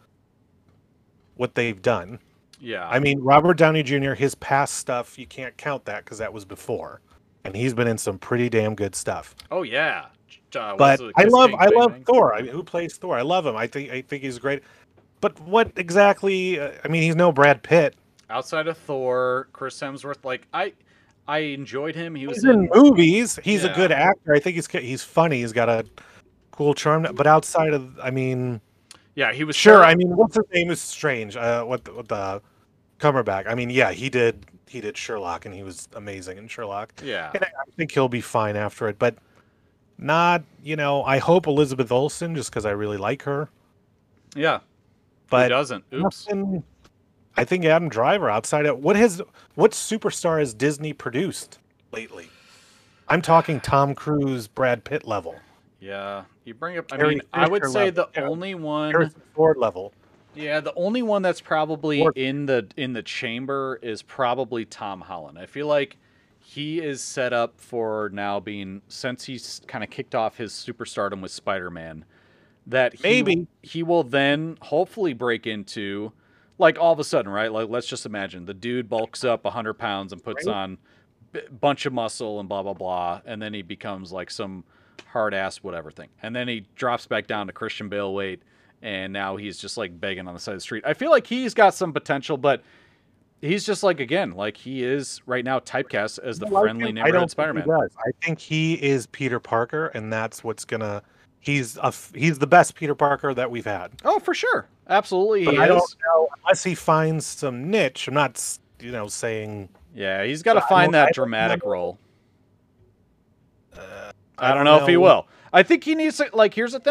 [SPEAKER 2] what they've done?
[SPEAKER 1] Yeah.
[SPEAKER 2] I mean, Robert Downey Junior, his past stuff, you can't count that because that was before, and he's been in some pretty damn good stuff.
[SPEAKER 1] oh yeah. Uh,
[SPEAKER 2] But
[SPEAKER 1] what's it,
[SPEAKER 2] I
[SPEAKER 1] Kiss
[SPEAKER 2] love,
[SPEAKER 1] King,
[SPEAKER 2] I
[SPEAKER 1] Bang
[SPEAKER 2] love
[SPEAKER 1] Bang?
[SPEAKER 2] Thor. I mean, who plays Thor? I love him. I think, I think he's great. But what exactly? Uh, I mean, he's no Brad Pitt.
[SPEAKER 1] Outside of Thor, Chris Hemsworth. Like I, I enjoyed him. He was
[SPEAKER 2] He's in movies. He's
[SPEAKER 1] Yeah.
[SPEAKER 2] a good actor. I think he's he's funny. He's got a cool charm. But outside of, I mean,
[SPEAKER 1] Yeah, he was
[SPEAKER 2] sure.
[SPEAKER 1] Sherlock-
[SPEAKER 2] I mean, what's his name is strange. Uh, what the, what the Cumberbatch? I mean, yeah, he did he did Sherlock, and he was amazing in Sherlock.
[SPEAKER 1] Yeah.
[SPEAKER 2] And I I think he'll be fine after it, but not. You know, I hope Elizabeth Olsen, just because I really like her.
[SPEAKER 1] Yeah. Who
[SPEAKER 2] But
[SPEAKER 1] doesn't? Oops.
[SPEAKER 2] nothing- I think Adam Driver. Outside of what has what superstar has Disney produced lately? I'm talking Tom Cruise, Brad Pitt level,
[SPEAKER 1] Yeah. You bring up. I
[SPEAKER 2] Carrie
[SPEAKER 1] mean, I would
[SPEAKER 2] Fisher
[SPEAKER 1] say the
[SPEAKER 2] level. Yeah.
[SPEAKER 1] only one.
[SPEAKER 2] Harrison Ford level.
[SPEAKER 1] Yeah, the only one that's probably
[SPEAKER 2] Ford.
[SPEAKER 1] in the in the chamber is probably Tom Holland. I feel like he is set up for now being, since he's kind of kicked off his superstardom with Spider-Man, that he,
[SPEAKER 2] Maybe.
[SPEAKER 1] he will then hopefully break into, like, all of a sudden, right? Like, let's just imagine the dude bulks up one hundred pounds and puts
[SPEAKER 2] Right.
[SPEAKER 1] on a bunch of muscle and blah, blah, blah, and then he becomes like some hard-ass whatever thing. And then he drops back down to Christian Bale weight, and now he's just like begging on the side of the street. I feel like he's got some potential, but he's just like, again, like he is right now typecast as the
[SPEAKER 2] I like
[SPEAKER 1] friendly
[SPEAKER 2] him. I
[SPEAKER 1] neighborhood
[SPEAKER 2] don't think
[SPEAKER 1] Spider-Man.
[SPEAKER 2] he does. I think he is Peter Parker, and that's what's gonna. He's a f- he's the best Peter Parker that we've had.
[SPEAKER 1] Oh, for sure. Absolutely
[SPEAKER 2] But
[SPEAKER 1] he
[SPEAKER 2] I
[SPEAKER 1] is.
[SPEAKER 2] don't know unless he finds some niche. I'm not, s- you know, saying.
[SPEAKER 1] Yeah, he's got to
[SPEAKER 2] I
[SPEAKER 1] find
[SPEAKER 2] don't-
[SPEAKER 1] that
[SPEAKER 2] I don't
[SPEAKER 1] dramatic
[SPEAKER 2] know.
[SPEAKER 1] role.
[SPEAKER 2] Uh,
[SPEAKER 1] I don't know if he will. I think he needs to, like, here's the thing.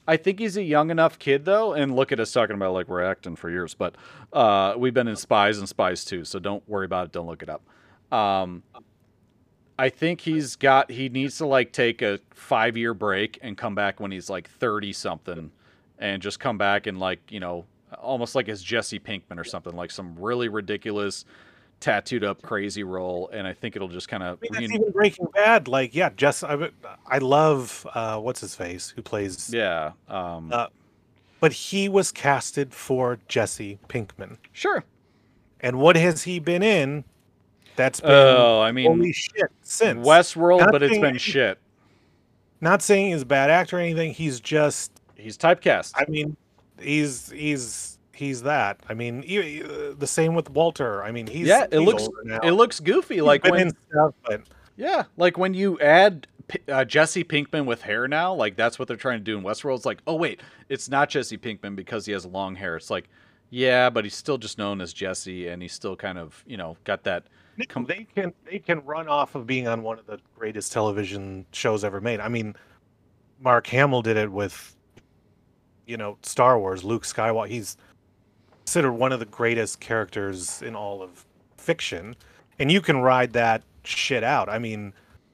[SPEAKER 1] I think he's a young enough kid though, and look at us talking about like we're acting for years, but uh, we've been in Spies and Spies too, so don't worry about it. Don't look it up. Um, I think he's got he needs to like take a five year break and come back when he's like thirty something, and just come back and like you know almost like as Jesse Pinkman or something, like some really ridiculous tattooed up crazy role, and I think it'll just kind of
[SPEAKER 2] I mean, that's even Breaking Bad. Like, yeah, Jess, I, I love uh, what's his face who plays.
[SPEAKER 1] yeah. Um,
[SPEAKER 2] Uh, but he was casted for Jesse Pinkman,
[SPEAKER 1] sure.
[SPEAKER 2] and what has he been in? That's been
[SPEAKER 1] Oh, I mean,
[SPEAKER 2] holy shit since
[SPEAKER 1] Westworld,
[SPEAKER 2] Not
[SPEAKER 1] but it's
[SPEAKER 2] saying
[SPEAKER 1] been
[SPEAKER 2] he-
[SPEAKER 1] shit.
[SPEAKER 2] Not saying he's a bad actor or anything. He's just.
[SPEAKER 1] He's typecast.
[SPEAKER 2] I mean, he's he's he's that. I mean, he, uh, the same with Walter. I mean, he's
[SPEAKER 1] yeah, it
[SPEAKER 2] he's
[SPEAKER 1] looks
[SPEAKER 2] older now.
[SPEAKER 1] it looks goofy.
[SPEAKER 2] He's
[SPEAKER 1] Like
[SPEAKER 2] been
[SPEAKER 1] when
[SPEAKER 2] in stuff, but
[SPEAKER 1] yeah, like when you add P- uh, Jesse Pinkman with hair now, like that's what they're trying to do in Westworld. It's like, oh wait, it's not Jesse Pinkman because he has long hair. It's like, yeah, but he's still just known as Jesse, and he's still kind of you know got that.
[SPEAKER 2] no, they can they can run off of being on one of the greatest television shows ever made. I mean, Mark Hamill did it with, you know, Star Wars. Luke Skywalker. He's considered one of the greatest characters in all of fiction, and you can ride that shit out. I mean,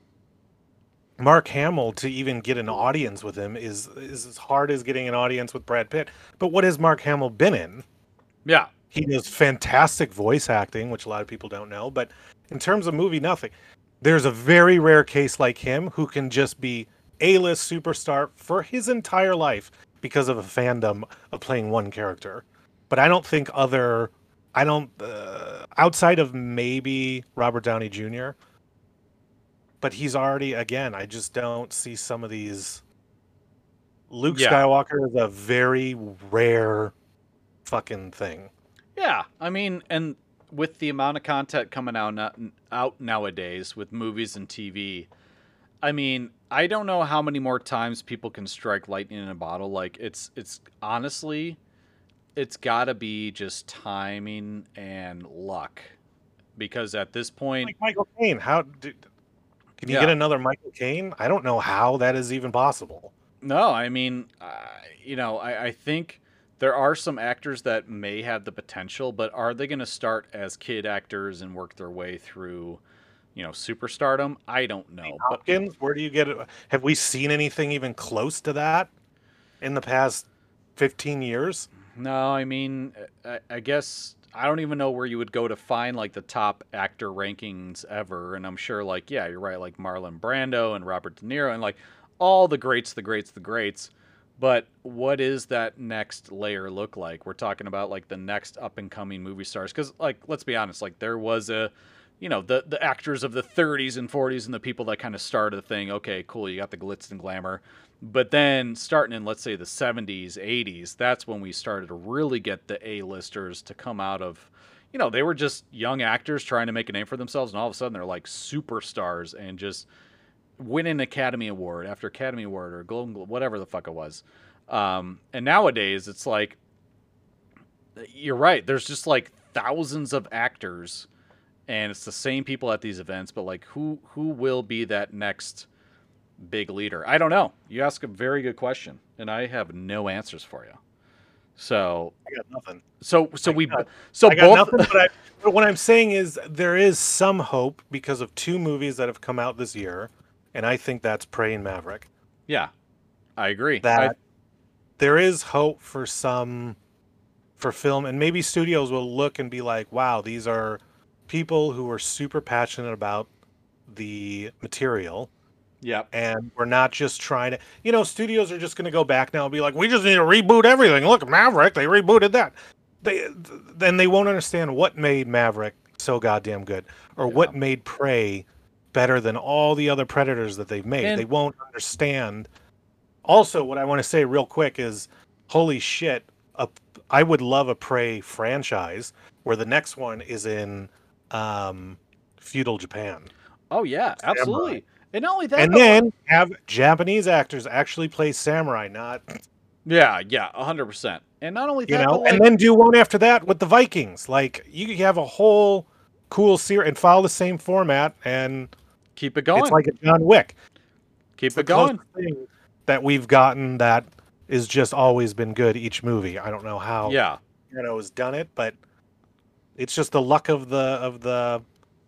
[SPEAKER 2] Mark Hamill to even get an audience with him is is as hard as getting an audience with Brad Pitt. But what has Mark Hamill been in?
[SPEAKER 1] Yeah,
[SPEAKER 2] He does fantastic voice acting, which a lot of people don't know. But in terms of movie, nothing. There's a very rare case like him who can just be A-list superstar for his entire life because of a fandom of playing one character. But I don't think other, I don't, uh, outside of maybe Robert Downey Junior, but he's already, again, I just don't see some of these. Luke
[SPEAKER 1] Yeah.
[SPEAKER 2] Skywalker is a very rare fucking thing.
[SPEAKER 1] yeah. I mean, and with the amount of content coming out no- out nowadays with movies and T V, I mean, I don't know how many more times people can strike lightning in a bottle. Like it's it's honestly, it's got to be just timing and luck, because at this point,
[SPEAKER 2] Like Michael Caine, how did, can you
[SPEAKER 1] Yeah.
[SPEAKER 2] get another Michael Caine? I don't know how that is even possible.
[SPEAKER 1] no, I mean, uh, you know, I, I think there are some actors that may have the potential, but are they going to start as kid actors and work their way through, you know, superstardom? I don't know. But
[SPEAKER 2] Hopkins, where do you get it? Have we seen anything even close to that in the past fifteen years?
[SPEAKER 1] no, I mean, I, I guess I don't even know where you would go to find like the top actor rankings ever. And I'm sure, like, yeah, you're right, like Marlon Brando and Robert De Niro and like all the greats, the greats, the greats. But what is that next layer look like? We're talking about like the next up and coming movie stars. Because, like, let's be honest, like there was a, you know, the the actors of the thirties and forties and the people that kind of started the thing. Okay, cool, you got the glitz and glamour. But then starting in, let's say, the seventies, eighties, that's when we started to really get the A-listers to come out of, you know, they were just young actors trying to make a name for themselves. And all of a sudden they're like superstars and just win an Academy Award after Academy Award or Golden Globe, whatever the fuck it was. Um, and nowadays it's like, you're right. There's just like thousands of actors and it's the same people at these events, but like who, who will be that next big leader? I don't know. You ask a very good question and I have no answers for you. So,
[SPEAKER 2] I got nothing.
[SPEAKER 1] so, so
[SPEAKER 2] I
[SPEAKER 1] we,
[SPEAKER 2] got-
[SPEAKER 1] so
[SPEAKER 2] I got
[SPEAKER 1] both,
[SPEAKER 2] nothing. But, I, but what I'm saying is there is some hope because of two movies that have come out this year, and I think that's Prey and Maverick.
[SPEAKER 1] yeah, I agree.
[SPEAKER 2] That
[SPEAKER 1] I,
[SPEAKER 2] there is hope for some for film, and maybe studios will look and be like, wow, these are people who are super passionate about the material,
[SPEAKER 1] yeah,
[SPEAKER 2] and we're not just trying to, you know, studios are just going to go back now and be like, we just need to reboot everything. Look, Maverick, they rebooted that. They then they won't understand what made Maverick so goddamn good, or
[SPEAKER 1] Yeah.
[SPEAKER 2] what made Prey better than all the other Predators that they've made.
[SPEAKER 1] And-
[SPEAKER 2] They won't understand. Also, what I want to say real quick is, holy shit, a, I would love a Prey franchise where the next one is in um, feudal Japan.
[SPEAKER 1] oh yeah, absolutely. And not only that,
[SPEAKER 2] And
[SPEAKER 1] but, like-
[SPEAKER 2] then have Japanese actors actually play samurai, not,
[SPEAKER 1] yeah, yeah, a hundred percent. And not only
[SPEAKER 2] you
[SPEAKER 1] that,
[SPEAKER 2] know,
[SPEAKER 1] but, like,
[SPEAKER 2] and then do one after that with the Vikings. Like, you could have a whole cool series and follow the same format, and
[SPEAKER 1] keep it going.
[SPEAKER 2] it's like a John Wick.
[SPEAKER 1] keep
[SPEAKER 2] The
[SPEAKER 1] it going.
[SPEAKER 2] closest thing that we've gotten that is just always been good each movie. I don't know how
[SPEAKER 1] Yeah.
[SPEAKER 2] Keanu has done it, but it's just the luck of the of the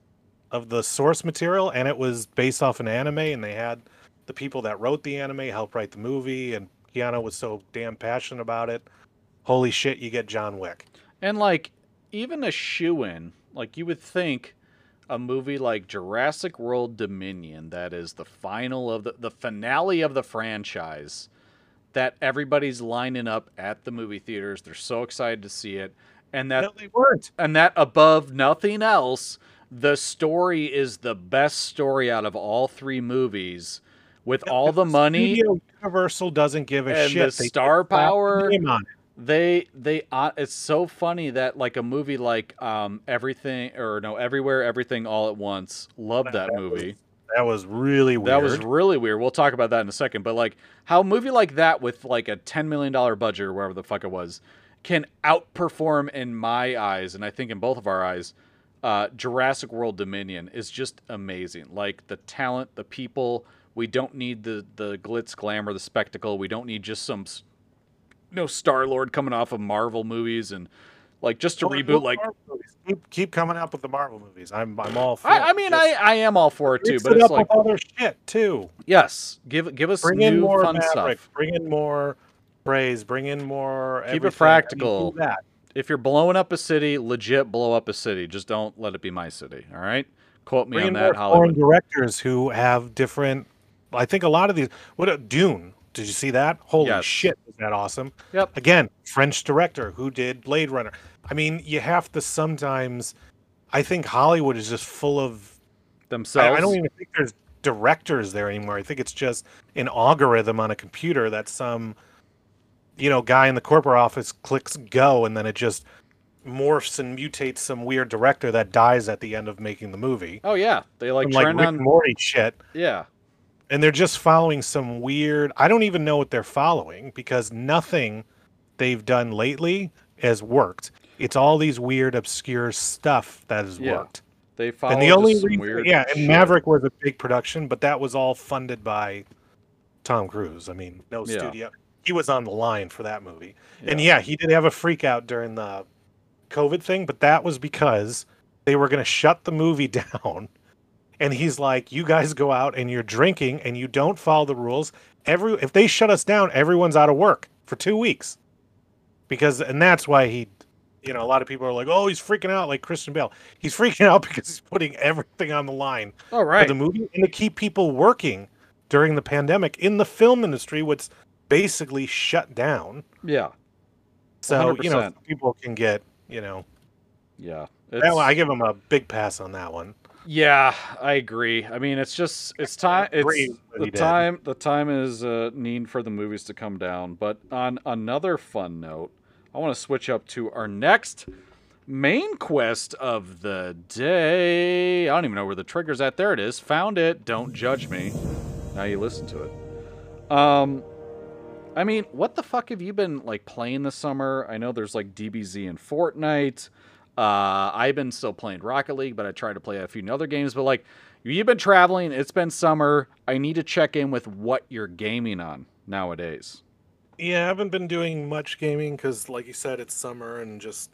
[SPEAKER 2] of the source material, and it was based off an anime, and they had the people that wrote the anime help write the movie, and Keanu was so damn passionate about it. Holy shit, you get John Wick.
[SPEAKER 1] And like even a shoe-in, like you would think a movie like Jurassic World Dominion, that is the final of the the finale of the franchise, that everybody's lining up at the movie theaters. They're so excited to see it. And that
[SPEAKER 2] No, they weren't.
[SPEAKER 1] And that above nothing else, the story is the best story out of all three movies, with all the money.
[SPEAKER 2] Studio Universal doesn't give a
[SPEAKER 1] and
[SPEAKER 2] shit.
[SPEAKER 1] the
[SPEAKER 2] They
[SPEAKER 1] star
[SPEAKER 2] just slap the
[SPEAKER 1] power.
[SPEAKER 2] name on it.
[SPEAKER 1] They they uh, it's so funny that like a movie like um everything or no everywhere everything all at once. Love that,
[SPEAKER 2] That
[SPEAKER 1] movie.
[SPEAKER 2] was- That was really weird.
[SPEAKER 1] That was really weird. We'll talk about that in a second. But like how a movie like that with like a ten million dollar budget or wherever the fuck it was can outperform in my eyes, and I think in both of our eyes, uh, Jurassic World Dominion is just amazing. Like the talent, the people. We don't need the the glitz, glamour, the spectacle. We don't need just some, you know, Star-Lord coming off of Marvel movies and like just to
[SPEAKER 2] Well,
[SPEAKER 1] reboot.
[SPEAKER 2] more
[SPEAKER 1] Like
[SPEAKER 2] Marvel movies. keep keep coming up with the Marvel movies. I'm I'm all for.
[SPEAKER 1] I, I
[SPEAKER 2] it.
[SPEAKER 1] mean,
[SPEAKER 2] Just
[SPEAKER 1] I I am all for it too.
[SPEAKER 2] mix
[SPEAKER 1] But
[SPEAKER 2] it
[SPEAKER 1] it's
[SPEAKER 2] up
[SPEAKER 1] like
[SPEAKER 2] with other shit too.
[SPEAKER 1] yes, give give us
[SPEAKER 2] Bring in
[SPEAKER 1] new
[SPEAKER 2] more
[SPEAKER 1] fun
[SPEAKER 2] Maverick.
[SPEAKER 1] stuff.
[SPEAKER 2] Bring in more praise. Bring in more.
[SPEAKER 1] Keep it
[SPEAKER 2] everything.
[SPEAKER 1] practical.
[SPEAKER 2] I mean, do that.
[SPEAKER 1] If you're blowing up a city, legit blow up a city. Just don't let it be my city. All right? Quote me
[SPEAKER 2] Bring
[SPEAKER 1] on
[SPEAKER 2] in
[SPEAKER 1] that,
[SPEAKER 2] more foreign
[SPEAKER 1] Hollywood.
[SPEAKER 2] directors who have different. I think a lot of these. What a Dune. Did you see that? Holy
[SPEAKER 1] Yes.
[SPEAKER 2] shit! Was that awesome?
[SPEAKER 1] Yep.
[SPEAKER 2] Again, French director who did Blade Runner. I mean, you have to sometimes. I think Hollywood is just full of. I,
[SPEAKER 1] Themselves.
[SPEAKER 2] I don't even think there's directors there anymore. I think it's just an algorithm on a computer that some, you know, guy in the corporate office clicks go, and then it just morphs and mutates some weird director that dies at the end of making the movie.
[SPEAKER 1] Oh yeah, they like
[SPEAKER 2] Some, like
[SPEAKER 1] trend
[SPEAKER 2] Rick
[SPEAKER 1] on.
[SPEAKER 2] and Morty shit.
[SPEAKER 1] Yeah.
[SPEAKER 2] And they're just following some weird. I don't even know what they're following because nothing they've done lately has worked. It's all these weird, obscure stuff that has
[SPEAKER 1] Yeah.
[SPEAKER 2] worked.
[SPEAKER 1] They follow
[SPEAKER 2] And the only
[SPEAKER 1] just some
[SPEAKER 2] reason,
[SPEAKER 1] weird
[SPEAKER 2] yeah, and
[SPEAKER 1] shit.
[SPEAKER 2] Maverick was a big production, but that was all funded by Tom Cruise. I mean, no
[SPEAKER 1] Yeah.
[SPEAKER 2] studio. He was on the line for that movie. And yeah, he did have a freak out during the COVID thing, but that was because they were going to shut the movie down. And he's like, "You guys go out and you're drinking and you don't follow the rules. Every if they shut us down, everyone's out of work for two weeks." Because and that's why he, you know, a lot of people are like, "Oh, he's freaking out like Christian Bale." He's freaking out because he's putting everything on the line
[SPEAKER 1] Oh
[SPEAKER 2] for
[SPEAKER 1] right.
[SPEAKER 2] the movie and to keep people working during the pandemic in the film industry, which basically shut down.
[SPEAKER 1] Yeah.
[SPEAKER 2] So you know,
[SPEAKER 1] one hundred percent.
[SPEAKER 2] people can get, you know,
[SPEAKER 1] Yeah.
[SPEAKER 2] that
[SPEAKER 1] It's-
[SPEAKER 2] one, I give him a big pass on that one.
[SPEAKER 1] Yeah, I agree. I mean, it's just it's time.
[SPEAKER 2] agree
[SPEAKER 1] It's
[SPEAKER 2] that
[SPEAKER 1] the
[SPEAKER 2] he did.
[SPEAKER 1] time. The time is uh, need for the movies to come down. But on another fun note, I want to switch up to our next main quest of the day. I don't even know where the trigger's at. There it is. Found it. Don't judge me. Now you listen to it. Um, I mean, what the fuck have you been like playing this summer? I know there's like D B Z and Fortnite. Uh, I've been still playing Rocket League, but I try to play a few other games. But like, you've been traveling. It's been summer. I need to check in with what you're gaming on nowadays.
[SPEAKER 2] Yeah, I haven't been doing much gaming because, like you said, it's summer and just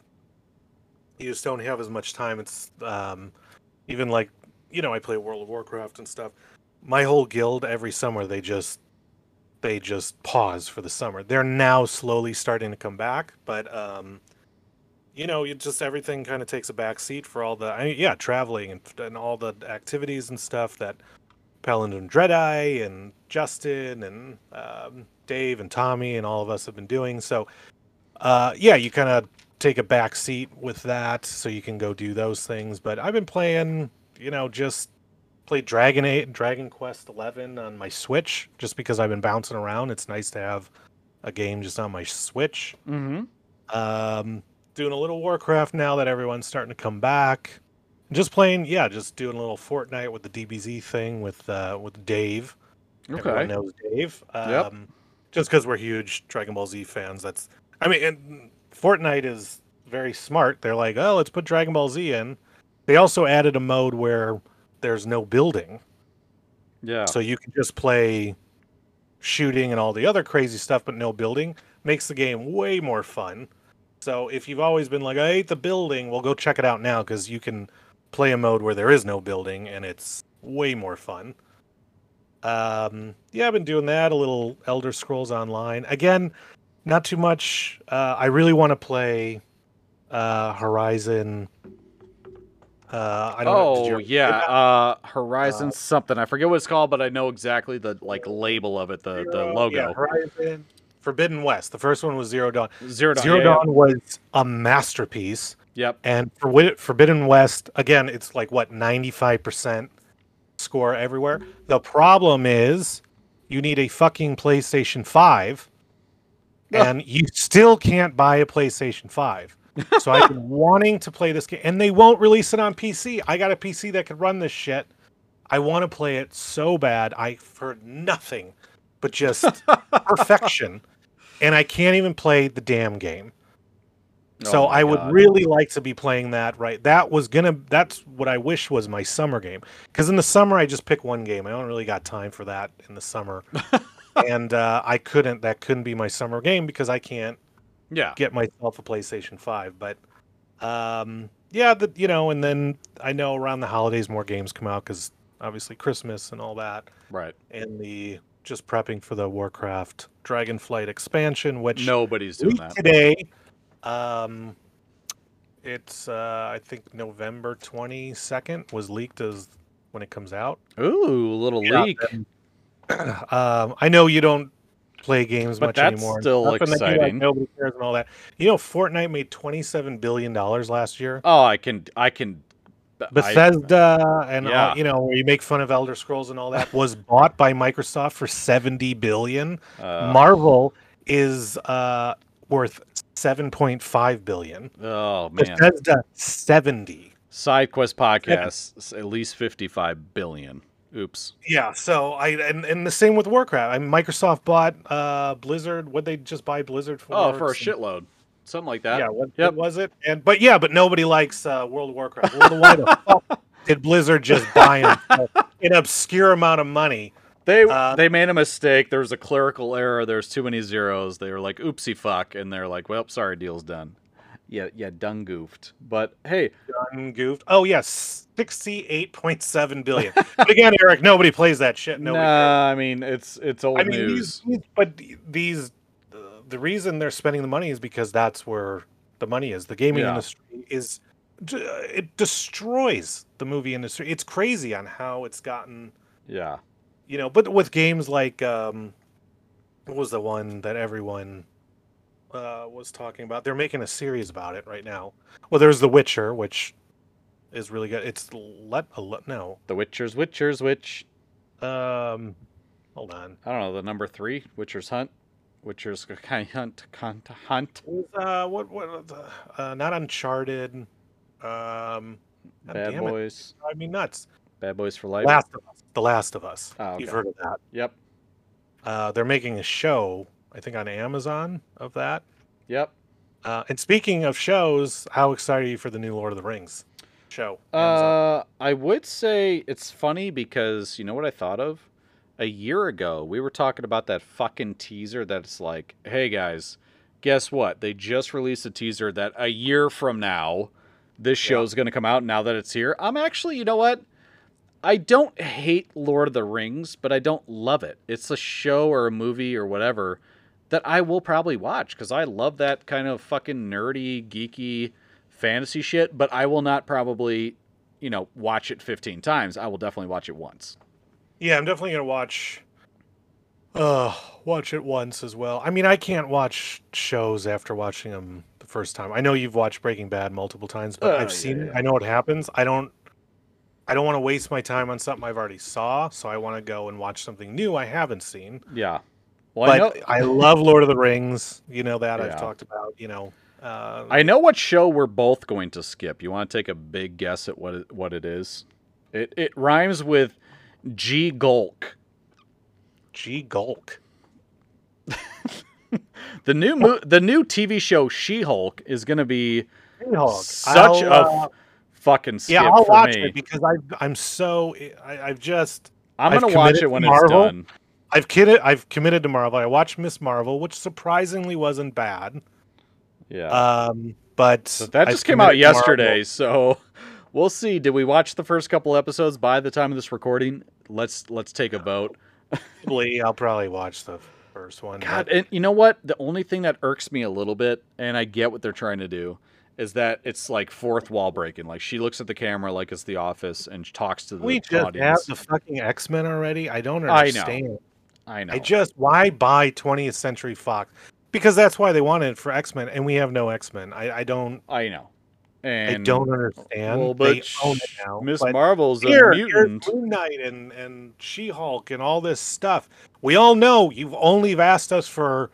[SPEAKER 2] you just don't have as much time. It's um, even like you know, I play World of Warcraft and stuff. My whole guild every summer they just they just pause for the summer. They're now slowly starting to come back, but um, you know, you just everything kind of takes a back seat for all the I mean, yeah, traveling and and all the activities and stuff that Paladin Dreadeye and Justin and um, Dave and Tommy and all of us have been doing. So, uh, yeah, you kind of take a back seat with that so you can go do those things. But I've been playing, you know, just played Dragon eight, Dragon Quest eleven on my Switch just because I've been bouncing around. It's nice to have a game just on my Switch.
[SPEAKER 1] Mm-hmm.
[SPEAKER 2] Um, doing a little Warcraft now that everyone's starting to come back. Just playing, yeah, just doing a little Fortnite with the D B Z thing with uh, with Dave. Everyone
[SPEAKER 1] Okay.
[SPEAKER 2] knows Dave. Um,
[SPEAKER 1] Yep.
[SPEAKER 2] Just because we're huge Dragon Ball Z fans. That's, I mean, and Fortnite is very smart. They're like, oh, let's put Dragon Ball Z in. They also added a mode where there's no building,
[SPEAKER 1] Yeah.
[SPEAKER 2] so you can just play shooting and all the other crazy stuff, but no building, makes the game way more fun. So if you've always been like, I hate the building, well, go check it out now, because you can play a mode where there is no building, and it's way more fun. Um, yeah, I've been doing that, a little Elder Scrolls Online. Again, not too much. Uh, I really want to play uh, Horizon... Uh, I don't
[SPEAKER 1] oh
[SPEAKER 2] know,
[SPEAKER 1] yeah, uh, Horizon uh, something. I forget what it's called, but I know exactly the like label of it, the, Zero, the logo.
[SPEAKER 2] Yeah, Horizon Forbidden West. The first one was Zero Dawn.
[SPEAKER 1] Zero Dawn,
[SPEAKER 2] Zero
[SPEAKER 1] yeah,
[SPEAKER 2] Dawn
[SPEAKER 1] yeah.
[SPEAKER 2] was a masterpiece.
[SPEAKER 1] Yep.
[SPEAKER 2] And for Forbidden West, again, it's like what ninety-five percent score everywhere. The problem is you need a fucking PlayStation five, and you still can't buy a PlayStation five. So I've been wanting to play this game, and they won't release it on P C. I got a P C that could run this shit. I want to play it so bad. I've heard nothing but just perfection, and I can't even play the damn game. Oh so I God. would really like to be playing that. Right, that was gonna. That's what I wish was my summer game. Because in the summer I just pick one game. I don't really got time for that in the summer, and uh, I couldn't. That couldn't be my summer game because I can't.
[SPEAKER 1] Yeah,
[SPEAKER 2] get myself a PlayStation five, but um, yeah, the, you know, and then I know around the holidays more games come out because obviously Christmas and all that,
[SPEAKER 1] right?
[SPEAKER 2] And the just prepping for the Warcraft Dragonflight expansion, which
[SPEAKER 1] nobody's doing that
[SPEAKER 2] today. Um, it's uh, I think November twenty-second was leaked as when it comes out.
[SPEAKER 1] Ooh, a little yeah, leak.
[SPEAKER 2] And, um, I know you don't play games
[SPEAKER 1] but
[SPEAKER 2] much
[SPEAKER 1] that's
[SPEAKER 2] anymore.
[SPEAKER 1] Still exciting.
[SPEAKER 2] Like nobody cares and all that. You know, Fortnite made twenty-seven billion dollars last year.
[SPEAKER 1] Oh, I can, I can.
[SPEAKER 2] Bethesda
[SPEAKER 1] I,
[SPEAKER 2] and
[SPEAKER 1] yeah.
[SPEAKER 2] all, you know, where you make fun of Elder Scrolls and all that was bought by Microsoft for seventy billion.
[SPEAKER 1] Uh,
[SPEAKER 2] Marvel is uh, worth seven point five billion.
[SPEAKER 1] Oh man,
[SPEAKER 2] Bethesda seventy.
[SPEAKER 1] SideQuest podcasts at least fifty-five billion. Oops.
[SPEAKER 2] Yeah, so I and, and the same with Warcraft. I mean, Microsoft bought uh, Blizzard. What'd they just buy Blizzard for?
[SPEAKER 1] Oh, for a shitload, something like that.
[SPEAKER 2] Yeah, what,
[SPEAKER 1] yep.
[SPEAKER 2] what was it? And but yeah, but nobody likes uh, World of Warcraft. Well, why the fuck did Blizzard just buy them for an obscure amount of money?
[SPEAKER 1] They
[SPEAKER 2] uh,
[SPEAKER 1] they made a mistake. There was a clerical error. There's too many zeros. They were like, "Oopsie fuck," and they're like, "Well, sorry, deal's done." Yeah, yeah, done goofed. But hey,
[SPEAKER 2] done goofed. Oh yes, sixty-eight point seven billion. But again, Eric, nobody plays that shit. Nobody
[SPEAKER 1] nah, cares. I mean it's it's old
[SPEAKER 2] I mean,
[SPEAKER 1] news.
[SPEAKER 2] These, but these, uh, the reason they're spending the money is because that's where the money is. The gaming
[SPEAKER 1] yeah.
[SPEAKER 2] industry is it destroys the movie industry. It's crazy on how it's gotten.
[SPEAKER 1] Yeah.
[SPEAKER 2] You know, but with games like um, what was the one that everyone. Uh, was talking about. They're making a series about it right now. Well, there's The Witcher, which is really good. It's let a let no.
[SPEAKER 1] The Witcher's Witcher's Witch.
[SPEAKER 2] Um, hold on.
[SPEAKER 1] I don't know the number three. Witcher's Hunt. Witcher's kind hunt hunt hunt.
[SPEAKER 2] Uh, what what? Uh, not Uncharted. Um,
[SPEAKER 1] Bad Boys.
[SPEAKER 2] I mean nuts.
[SPEAKER 1] Bad Boys for Life.
[SPEAKER 2] Last of Us. The Last of Us.
[SPEAKER 1] Oh, okay.
[SPEAKER 2] You've heard of that?
[SPEAKER 1] Yep.
[SPEAKER 2] Uh, they're making a show. I think on Amazon of that.
[SPEAKER 1] Yep.
[SPEAKER 2] Uh, and speaking of shows, how excited are you for the new Lord of the Rings show?
[SPEAKER 1] Uh, I would say it's funny because you know what I thought of? A year ago, we were talking about that fucking teaser that's like, hey guys, guess what? They just released a teaser that a year from now, this show's yeah. going to come out now that it's here. I'm actually, you know what? I don't hate Lord of the Rings, but I don't love it. It's a show or a movie or whatever that I will probably watch because I love that kind of fucking nerdy, geeky fantasy shit, but I will not probably, you know, watch it fifteen times. I will definitely watch it once.
[SPEAKER 2] Yeah, I'm definitely going to watch uh, watch it once as well. I mean, I can't watch shows after watching them the first time. I know you've watched Breaking Bad multiple times, but uh, I've seen yeah, yeah. it. I know what happens. I don't I don't want to waste my time on something I've already saw, so I want to go and watch something new I haven't seen.
[SPEAKER 1] Yeah.
[SPEAKER 2] Well, but I, know... I love Lord of the Rings. You know that. Yeah. I've talked about, you know. Uh,
[SPEAKER 1] I know what show we're both going to skip. You want to take a big guess at what it, what it is? It it rhymes with G Gulk.
[SPEAKER 2] G Gulk.
[SPEAKER 1] the new mo- the new T V show She-Hulk is going to be
[SPEAKER 2] She-Hulk.
[SPEAKER 1] such
[SPEAKER 2] I'll,
[SPEAKER 1] a
[SPEAKER 2] uh,
[SPEAKER 1] fucking skip
[SPEAKER 2] yeah. I'll
[SPEAKER 1] for
[SPEAKER 2] watch
[SPEAKER 1] me.
[SPEAKER 2] it because I I'm so I, I've just
[SPEAKER 1] I'm going
[SPEAKER 2] to
[SPEAKER 1] watch it when
[SPEAKER 2] Marvel.
[SPEAKER 1] it's done.
[SPEAKER 2] I've kidded. I've committed to Marvel. I watched Miss Marvel, which surprisingly wasn't bad.
[SPEAKER 1] Yeah.
[SPEAKER 2] Um, but
[SPEAKER 1] so that
[SPEAKER 2] I've
[SPEAKER 1] just came out
[SPEAKER 2] committed to Marvel.
[SPEAKER 1] yesterday, so we'll see. Did we watch the first couple episodes by the time of this recording? Let's let's take a vote.
[SPEAKER 2] Probably, I'll probably watch the first one.
[SPEAKER 1] God,
[SPEAKER 2] but
[SPEAKER 1] and you know what? The only thing that irks me a little bit, and I get what they're trying to do, is that it's like fourth wall breaking. Like she looks at the camera like it's The Office and talks to the
[SPEAKER 2] we just
[SPEAKER 1] audience.
[SPEAKER 2] have the fucking X-Men already. I don't
[SPEAKER 1] I
[SPEAKER 2] understand.
[SPEAKER 1] know. I know.
[SPEAKER 2] I just why buy twentieth Century Fox? Because that's why they wanted it for X-Men, and we have no X-Men. I, I don't.
[SPEAKER 1] I know. And
[SPEAKER 2] I don't understand.
[SPEAKER 1] Well,
[SPEAKER 2] they
[SPEAKER 1] but
[SPEAKER 2] own it now.
[SPEAKER 1] Miss
[SPEAKER 2] but
[SPEAKER 1] Marvel's
[SPEAKER 2] here,
[SPEAKER 1] a mutant.
[SPEAKER 2] Here's Moon Knight and and She-Hulk and all this stuff. We all know you've only asked us for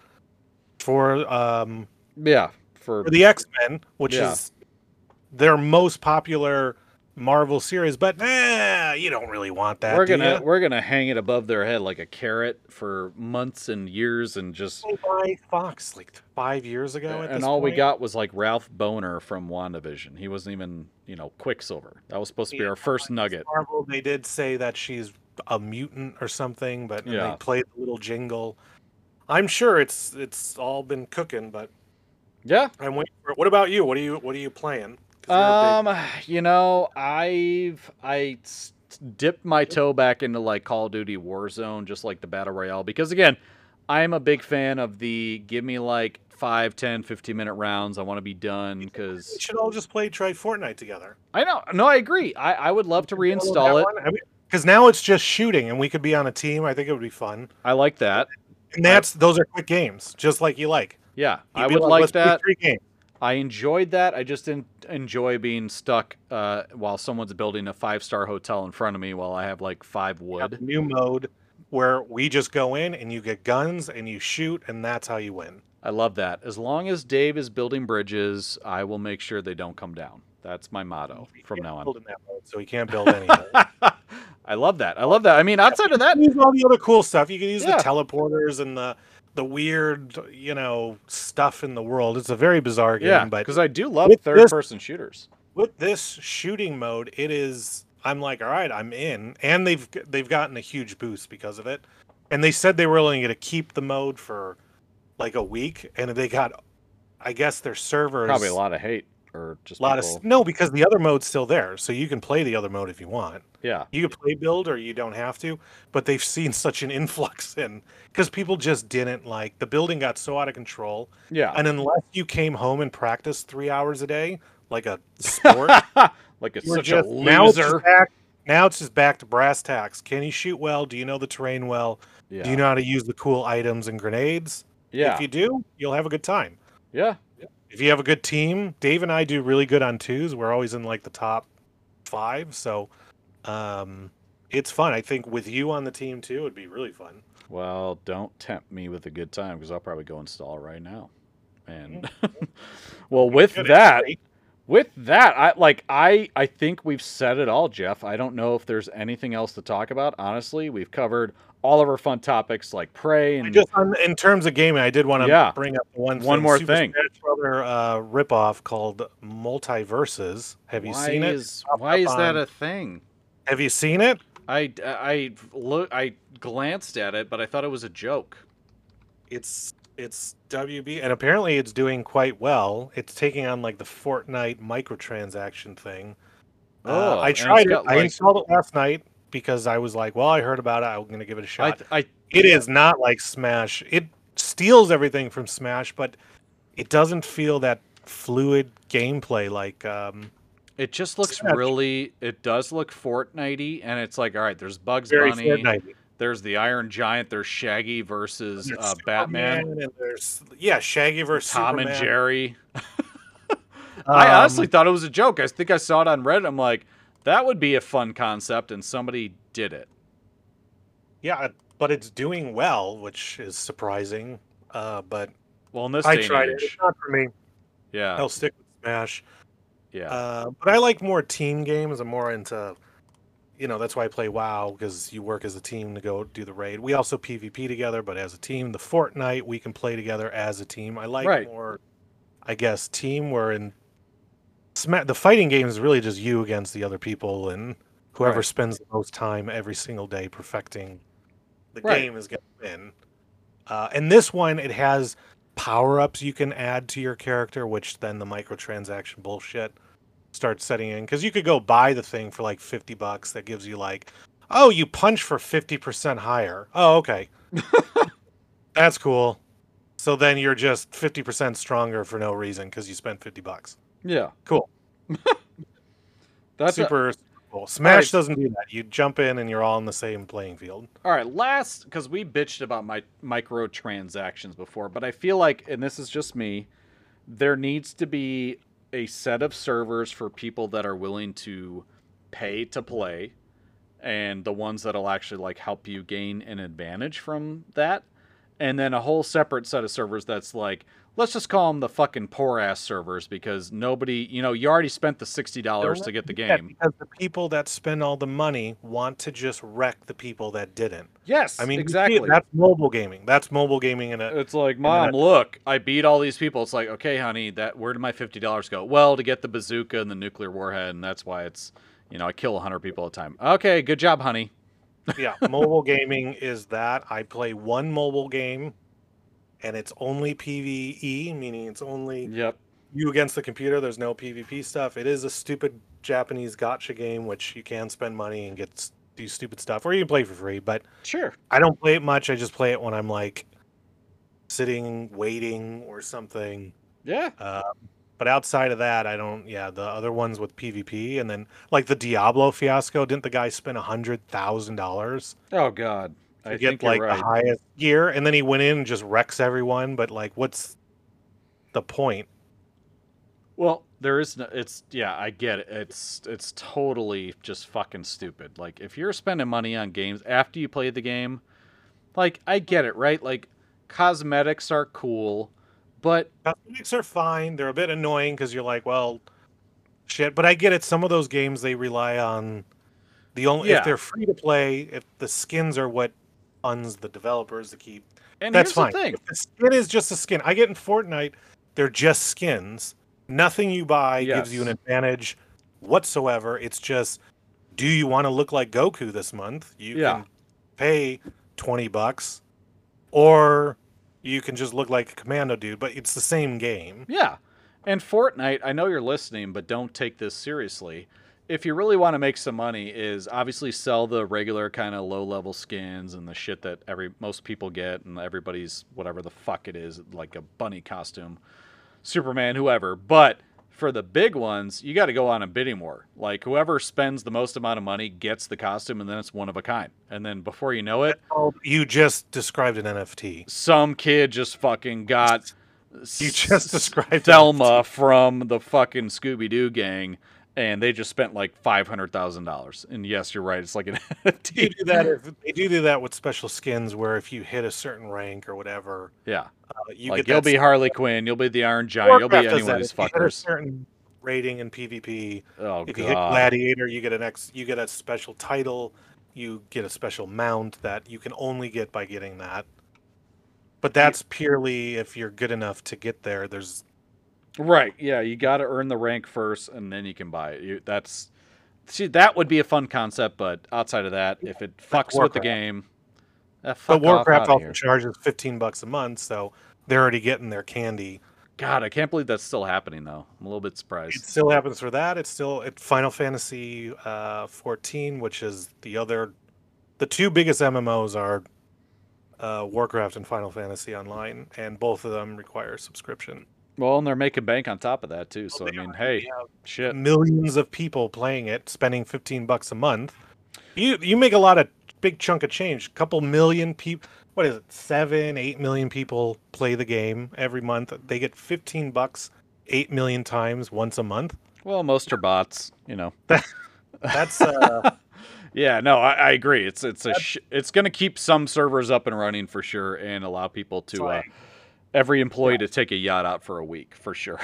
[SPEAKER 2] for um
[SPEAKER 1] yeah for,
[SPEAKER 2] for the X-Men, which
[SPEAKER 1] yeah.
[SPEAKER 2] is their most popular Marvel series, but nah, you don't really want that.
[SPEAKER 1] We're
[SPEAKER 2] do
[SPEAKER 1] gonna
[SPEAKER 2] ya?
[SPEAKER 1] we're gonna hang it above their head like a carrot for months and years, and just
[SPEAKER 2] They buy Fox like five years ago. At
[SPEAKER 1] and
[SPEAKER 2] this
[SPEAKER 1] all we
[SPEAKER 2] point.
[SPEAKER 1] got was like Ralph Boner from WandaVision. He wasn't even you know Quicksilver. That was supposed to be
[SPEAKER 2] Yeah,
[SPEAKER 1] our first nugget.
[SPEAKER 2] Marvel, they did say that she's a mutant or something, but and
[SPEAKER 1] Yeah.
[SPEAKER 2] they played the little jingle. I'm sure it's it's all been cooking, but
[SPEAKER 1] Yeah.
[SPEAKER 2] I'm waiting for it. What about you? What are you What are you playing? 'Cause you're a big-
[SPEAKER 1] Um, you know, I've I s- dipped my toe back into like Call of Duty Warzone, just like the Battle Royale, because again, I'm a big fan of the give me like five, ten, fifteen minute rounds. I want to be done
[SPEAKER 2] we
[SPEAKER 1] because
[SPEAKER 2] should all just play try Fortnite together.
[SPEAKER 1] I know. No, I agree. I, I would love to reinstall it.
[SPEAKER 2] Because now it's just shooting, and we could be on a team. I think it would be fun.
[SPEAKER 1] I like that.
[SPEAKER 2] And that's those are quick games, just like you like.
[SPEAKER 1] Yeah,
[SPEAKER 2] You'd
[SPEAKER 1] I
[SPEAKER 2] be
[SPEAKER 1] would like
[SPEAKER 2] "Let's play
[SPEAKER 1] that.
[SPEAKER 2] Three games.
[SPEAKER 1] I enjoyed that. I just didn't enjoy being stuck uh, while someone's building a five star hotel in front of me while I have like five
[SPEAKER 2] We have
[SPEAKER 1] wood.
[SPEAKER 2] a new mode where we just go in and you get guns and you shoot, and that's how you win.
[SPEAKER 1] I love that. As long as Dave is building bridges, I will make sure they don't come down. That's my motto
[SPEAKER 2] He
[SPEAKER 1] from
[SPEAKER 2] can't
[SPEAKER 1] now on.
[SPEAKER 2] build in that mode, so he can't build anything.
[SPEAKER 1] I love that. I love that. I mean, outside of that,
[SPEAKER 2] You can use all the other cool stuff. You can use
[SPEAKER 1] Yeah.
[SPEAKER 2] the teleporters and the the weird, you know, stuff in the world. It's a very bizarre game,
[SPEAKER 1] yeah,
[SPEAKER 2] but
[SPEAKER 1] because I do love
[SPEAKER 2] with
[SPEAKER 1] third
[SPEAKER 2] this-
[SPEAKER 1] person shooters.
[SPEAKER 2] with this shooting mode, it is. I'm like, all right, I'm in, and they've they've gotten a huge boost because of it. And they said they were only going to keep the mode for like a week, and they got, I guess, their servers
[SPEAKER 1] Probably a lot of hate or just
[SPEAKER 2] a lot
[SPEAKER 1] people.
[SPEAKER 2] of no, because the other mode's still there, so you can play the other mode if you want.
[SPEAKER 1] Yeah,
[SPEAKER 2] You can play build or you don't have to, but they've seen such an influx in because people just didn't like the building got so out of control.
[SPEAKER 1] yeah.
[SPEAKER 2] And unless you came home and practiced three hours a day, like a sport,
[SPEAKER 1] like it's
[SPEAKER 2] you were
[SPEAKER 1] such
[SPEAKER 2] just,
[SPEAKER 1] a
[SPEAKER 2] now it's, just
[SPEAKER 1] loser.
[SPEAKER 2] back, now it's just back to brass tacks. Can you shoot well? Do you know the terrain well?
[SPEAKER 1] Yeah,
[SPEAKER 2] Do you know how to use the cool items and grenades?
[SPEAKER 1] yeah,
[SPEAKER 2] If you do, you'll have a good time.
[SPEAKER 1] yeah.
[SPEAKER 2] If you have a good team, Dave and I do really good on twos. We're always in like the top five, so um, it's fun. I think with you on the team too, it'd be really fun.
[SPEAKER 1] Well, don't tempt me with a good time because I'll probably go install right now. And well, with
[SPEAKER 2] Good,
[SPEAKER 1] that,
[SPEAKER 2] right?
[SPEAKER 1] with that, I like I I think we've said it all, Jeff. I don't know if there's anything else to talk about. Honestly, we've covered all of our fun topics like Prey and
[SPEAKER 2] Just on, in terms of gaming, I did want to
[SPEAKER 1] Yeah.
[SPEAKER 2] bring up one
[SPEAKER 1] One
[SPEAKER 2] thing.
[SPEAKER 1] more
[SPEAKER 2] Super
[SPEAKER 1] thing.
[SPEAKER 2] Smash Brother uh, ripoff called Multiverses. Have you
[SPEAKER 1] why
[SPEAKER 2] seen it?
[SPEAKER 1] is
[SPEAKER 2] Popped
[SPEAKER 1] why
[SPEAKER 2] up
[SPEAKER 1] is that
[SPEAKER 2] on-
[SPEAKER 1] a thing?
[SPEAKER 2] Have you seen it?
[SPEAKER 1] I I look I glanced at it, but I thought it was a joke.
[SPEAKER 2] It's it's W B, and apparently it's doing quite well. It's taking on like the Fortnite microtransaction thing.
[SPEAKER 1] Oh,
[SPEAKER 2] uh, I
[SPEAKER 1] and it's
[SPEAKER 2] tried it.
[SPEAKER 1] got,
[SPEAKER 2] I
[SPEAKER 1] like-
[SPEAKER 2] installed it last night because I was like, well, I heard about it. I'm going to give it a
[SPEAKER 1] I
[SPEAKER 2] shot.
[SPEAKER 1] I
[SPEAKER 2] It is not like Smash. It steals everything from Smash, but it doesn't feel that fluid gameplay like. Um,
[SPEAKER 1] It just looks
[SPEAKER 2] Smash.
[SPEAKER 1] really. It does look Fortnitey, and it's like, all right, there's Bugs
[SPEAKER 2] very
[SPEAKER 1] Bunny,
[SPEAKER 2] Fortnite.
[SPEAKER 1] there's the Iron Giant, there's Shaggy versus
[SPEAKER 2] There's
[SPEAKER 1] uh, Batman,
[SPEAKER 2] and there's yeah, Shaggy versus
[SPEAKER 1] Tom
[SPEAKER 2] Superman.
[SPEAKER 1] and Jerry. I
[SPEAKER 2] Um,
[SPEAKER 1] honestly thought it was a joke. I think I saw it on Reddit. I'm like, that would be a fun concept, and somebody did it.
[SPEAKER 2] yeah, but it's doing well, which is surprising. Uh, but
[SPEAKER 1] Well, in this
[SPEAKER 2] I
[SPEAKER 1] day and
[SPEAKER 2] tried it.
[SPEAKER 1] age,
[SPEAKER 2] It's not for me.
[SPEAKER 1] yeah,
[SPEAKER 2] I'll stick with Smash.
[SPEAKER 1] yeah,
[SPEAKER 2] Uh, but I like more team games. I'm more into, you know, that's why I play WoW because you work as a team to go do the raid. We also PvP together, but as a team. The Fortnite we can play together as a team. I like
[SPEAKER 1] Right.
[SPEAKER 2] more, I guess, team. Where in Sma- the fighting game is really just you against the other people and whoever
[SPEAKER 1] Right.
[SPEAKER 2] spends the most time every single day perfecting The
[SPEAKER 1] Right.
[SPEAKER 2] game is going to win. Uh, and this one, it has power-ups you can add to your character, which then the microtransaction bullshit starts setting in. Because you could go buy the thing for like fifty bucks that gives you like, oh, you punch for fifty percent higher. Oh, okay. That's cool. So then you're just fifty percent stronger for no reason because you spent fifty bucks.
[SPEAKER 1] Yeah.
[SPEAKER 2] Cool.
[SPEAKER 1] That's a-
[SPEAKER 2] super, super cool. Smash
[SPEAKER 1] Alright.
[SPEAKER 2] doesn't do that. You jump in and you're all on the same playing field.
[SPEAKER 1] All right, last, because we bitched about my microtransactions before, but I feel like, and this is just me, there needs to be a set of servers for people that are willing to pay to play, and the ones that'll actually like help you gain an advantage from that, and then a whole separate set of servers that's like, let's just call them the fucking poor ass servers because nobody, you know, you already spent the sixty dollars to get the
[SPEAKER 2] Yeah,
[SPEAKER 1] game.
[SPEAKER 2] because the people that spend all the money want to just wreck the people that didn't.
[SPEAKER 1] Yes,
[SPEAKER 2] I mean, you see it,
[SPEAKER 1] exactly.
[SPEAKER 2] that's mobile gaming. That's mobile gaming in a.
[SPEAKER 1] It's like, Mom, look, I beat all these people. It's like, okay, honey, that where did my fifty dollars go? Well, to get the bazooka and the nuclear warhead, and that's why it's, you know, I kill one hundred people at a time. Okay, good job, honey.
[SPEAKER 2] Yeah, mobile gaming is that. I play one mobile game, and it's only PvE, meaning it's only
[SPEAKER 1] Yep.
[SPEAKER 2] you against the computer. There's no PvP stuff. It is a stupid Japanese gotcha game, which you can spend money and get s- do stupid stuff, or you can play for free. But
[SPEAKER 1] Sure.
[SPEAKER 2] I don't play it much. I just play it when I'm like sitting, waiting, or something.
[SPEAKER 1] Yeah.
[SPEAKER 2] Uh, but outside of that, I don't. Yeah, the other ones with PvP, and then like the Diablo fiasco. Didn't the guy spend a hundred thousand dollars
[SPEAKER 1] Oh God, I
[SPEAKER 2] to
[SPEAKER 1] think
[SPEAKER 2] get like
[SPEAKER 1] you're
[SPEAKER 2] the
[SPEAKER 1] right.
[SPEAKER 2] highest gear, and then he went in and just wrecks everyone? But like, what's the point?
[SPEAKER 1] Well, there is no. It's yeah, I get it. It's it's totally just fucking stupid. Like if you're spending money on games after you play the game, like I get it, right? Like cosmetics are cool, but
[SPEAKER 2] Cosmetics are fine. They're a bit annoying because you're like, well, shit. But I get it. Some of those games they rely on the only
[SPEAKER 1] Yeah.
[SPEAKER 2] if they're free to play. If the skins are what funds the developers to keep,
[SPEAKER 1] and
[SPEAKER 2] that's
[SPEAKER 1] here's
[SPEAKER 2] fine.
[SPEAKER 1] the thing.
[SPEAKER 2] If the skin is just a skin, I get in Fortnite. They're just skins. Nothing you buy gives you an
[SPEAKER 1] Yes.
[SPEAKER 2] advantage whatsoever. It's just, do you want to look like Goku this month? You
[SPEAKER 1] Yeah.
[SPEAKER 2] can pay twenty bucks, or you can just look like a commando dude. But it's the same game.
[SPEAKER 1] Yeah. And Fortnite, I know you're listening, but don't take this seriously. If you really want to make some money, is obviously sell the regular kind of low level skins and the shit that every most people get and everybody's whatever the fuck it is, like a bunny costume, Superman, whoever. But for the big ones, you got to go on a bidding war. Like whoever spends the most amount of money gets the costume, and then it's one of a kind. And then before you know it,
[SPEAKER 2] Oh, you just described an N F T.
[SPEAKER 1] some kid just fucking got
[SPEAKER 2] You just described
[SPEAKER 1] Thelma from the fucking Scooby Doo gang, and they just spent like five hundred thousand dollars. And yes, you're right. It's like an N F
[SPEAKER 2] You
[SPEAKER 1] T.
[SPEAKER 2] do that. If, they do do that with special skins, where if you hit a certain rank or whatever,
[SPEAKER 1] Yeah,
[SPEAKER 2] uh, you
[SPEAKER 1] like
[SPEAKER 2] get
[SPEAKER 1] you'll
[SPEAKER 2] that
[SPEAKER 1] be
[SPEAKER 2] skin.
[SPEAKER 1] Harley Quinn, you'll be the Iron Giant, you'll be
[SPEAKER 2] Warcraft
[SPEAKER 1] any
[SPEAKER 2] does
[SPEAKER 1] one of
[SPEAKER 2] that.
[SPEAKER 1] these
[SPEAKER 2] If you hit a
[SPEAKER 1] fuckers.
[SPEAKER 2] certain rating in PvP,
[SPEAKER 1] Oh
[SPEAKER 2] if you hit
[SPEAKER 1] god.
[SPEAKER 2] Gladiator, you get an ex, you get a special title, you get a special mount that you can only get by getting that. But that's purely if you're good enough to get there. There's
[SPEAKER 1] Right? Yeah, you got to earn the rank first, and then you can buy it. You, that's see, that would be a fun concept, but outside of that, if it fucks with the
[SPEAKER 2] Warcraft.
[SPEAKER 1] game, eh, fuck
[SPEAKER 2] but
[SPEAKER 1] off
[SPEAKER 2] Warcraft
[SPEAKER 1] outta
[SPEAKER 2] also
[SPEAKER 1] here.
[SPEAKER 2] charges fifteen bucks a month, so they're already getting their candy.
[SPEAKER 1] God, I can't believe that's still happening though. I'm a little bit
[SPEAKER 2] It
[SPEAKER 1] surprised.
[SPEAKER 2] still happens for that. It's still at Final Fantasy uh, fourteen, which is the other. The two biggest M M Os are uh, Warcraft and Final Fantasy Online, and both of them require subscription.
[SPEAKER 1] Well, and they're making bank on top of that too. So I
[SPEAKER 2] They
[SPEAKER 1] mean,
[SPEAKER 2] are.
[SPEAKER 1] hey,
[SPEAKER 2] We have
[SPEAKER 1] shit.
[SPEAKER 2] millions of people playing it, spending fifteen bucks a month. You you make a lot of big chunk of change. A couple million people. What is it? Seven, eight million people play the game every month. They get fifteen bucks, eight million times once a month.
[SPEAKER 1] Well, most are bots, you know.
[SPEAKER 2] That's uh,
[SPEAKER 1] Yeah, no, I, I agree. It's it's a sh- it's going to keep some servers up and running for sure, and allow people to uh,
[SPEAKER 2] like-
[SPEAKER 1] every employee to take a yacht out for a week for sure.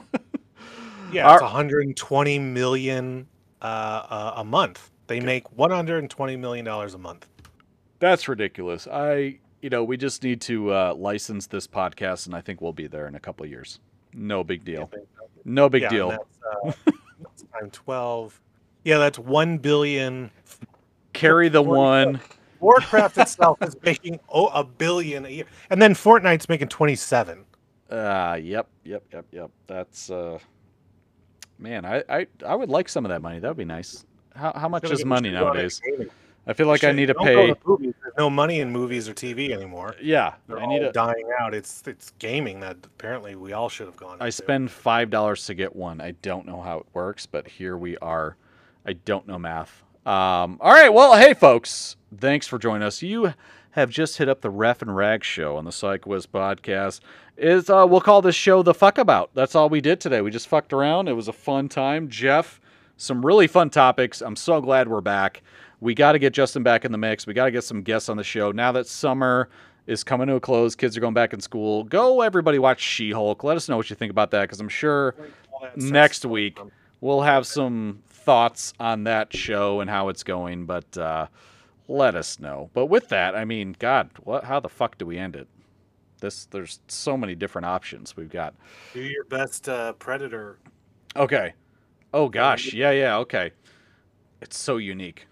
[SPEAKER 2] yeah,
[SPEAKER 1] Our-
[SPEAKER 2] it's one hundred twenty million uh, uh, a month. They make one hundred twenty million dollars a month.
[SPEAKER 1] That's ridiculous. I, you know, we just need to uh, license this podcast, and I think we'll be there in a couple of years. No big deal. No big
[SPEAKER 2] Yeah, and
[SPEAKER 1] deal.
[SPEAKER 2] That's, uh, that's time twelve. Yeah, that's one billion.
[SPEAKER 1] Carry the
[SPEAKER 2] forty
[SPEAKER 1] one,
[SPEAKER 2] Warcraft itself is making oh a billion a year, and then Fortnite's making twenty-seven.
[SPEAKER 1] Uh, yep, yep, yep, yep. That's uh, man, I, I, I would like some of that money. That would be nice. How how much is money nowadays? I feel like I need to pay.
[SPEAKER 2] There's no money in movies or T V anymore.
[SPEAKER 1] Yeah,
[SPEAKER 2] They're
[SPEAKER 1] I need
[SPEAKER 2] all
[SPEAKER 1] a,
[SPEAKER 2] dying out. It's it's gaming that apparently we all should have gone.
[SPEAKER 1] I
[SPEAKER 2] into.
[SPEAKER 1] spend five dollars to get one. I don't know how it works, but here we are. I don't know math. Um, all right, well, hey folks, thanks for joining us. You have just hit up the Ref and Rag show on the PsychWiz podcast. Is uh, we'll call this show the Fuck About. That's all we did today. We just fucked around. It was a fun time. Jeff, some really fun topics. I'm so glad we're back. We got to get Justin back in the mix. We got to get some guests on the show. Now that summer is coming to a close, kids are going back in school, go everybody watch She-Hulk. Let us know what you think about that, because I'm sure next week we'll have some thoughts on that show and how it's going, but uh, let us know. But with that, I mean, God, what? How the fuck do we end it? This, there's so many different options we've got.
[SPEAKER 2] Do your best uh, Predator.
[SPEAKER 1] Okay. Oh, gosh. Yeah, yeah, okay. It's so unique.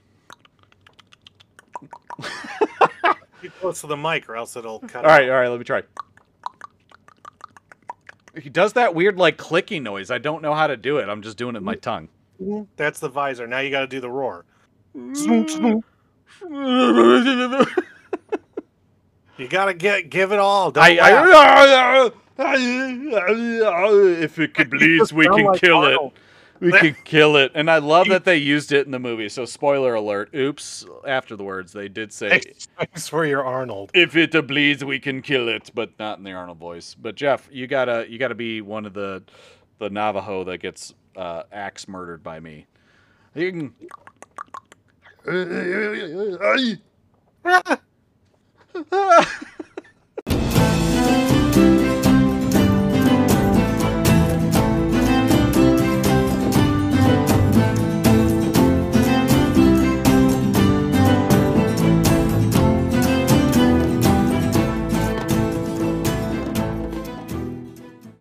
[SPEAKER 2] Get close to the mic or else it'll cut
[SPEAKER 1] All right,
[SPEAKER 2] out.
[SPEAKER 1] all right, let me try. He does that weird, like, clicking noise. I don't know how to do it. I'm just doing it with my tongue.
[SPEAKER 2] That's the visor. Now you got to do the roar. You got to get give it all. Don't
[SPEAKER 1] I,
[SPEAKER 2] laugh.
[SPEAKER 1] I, if it could please, we
[SPEAKER 2] sound
[SPEAKER 1] can
[SPEAKER 2] like
[SPEAKER 1] kill
[SPEAKER 2] Arnold.
[SPEAKER 1] it. We can kill it. And I love that they used it in the movie. So spoiler alert. Oops. After the words, they did say,
[SPEAKER 2] Thanks for your Arnold.
[SPEAKER 1] if it bleeds, we can kill it, but not in the Arnold voice. But Jeff, you gotta you gotta be one of the the Navajo that gets uh, axe murdered by me. You can.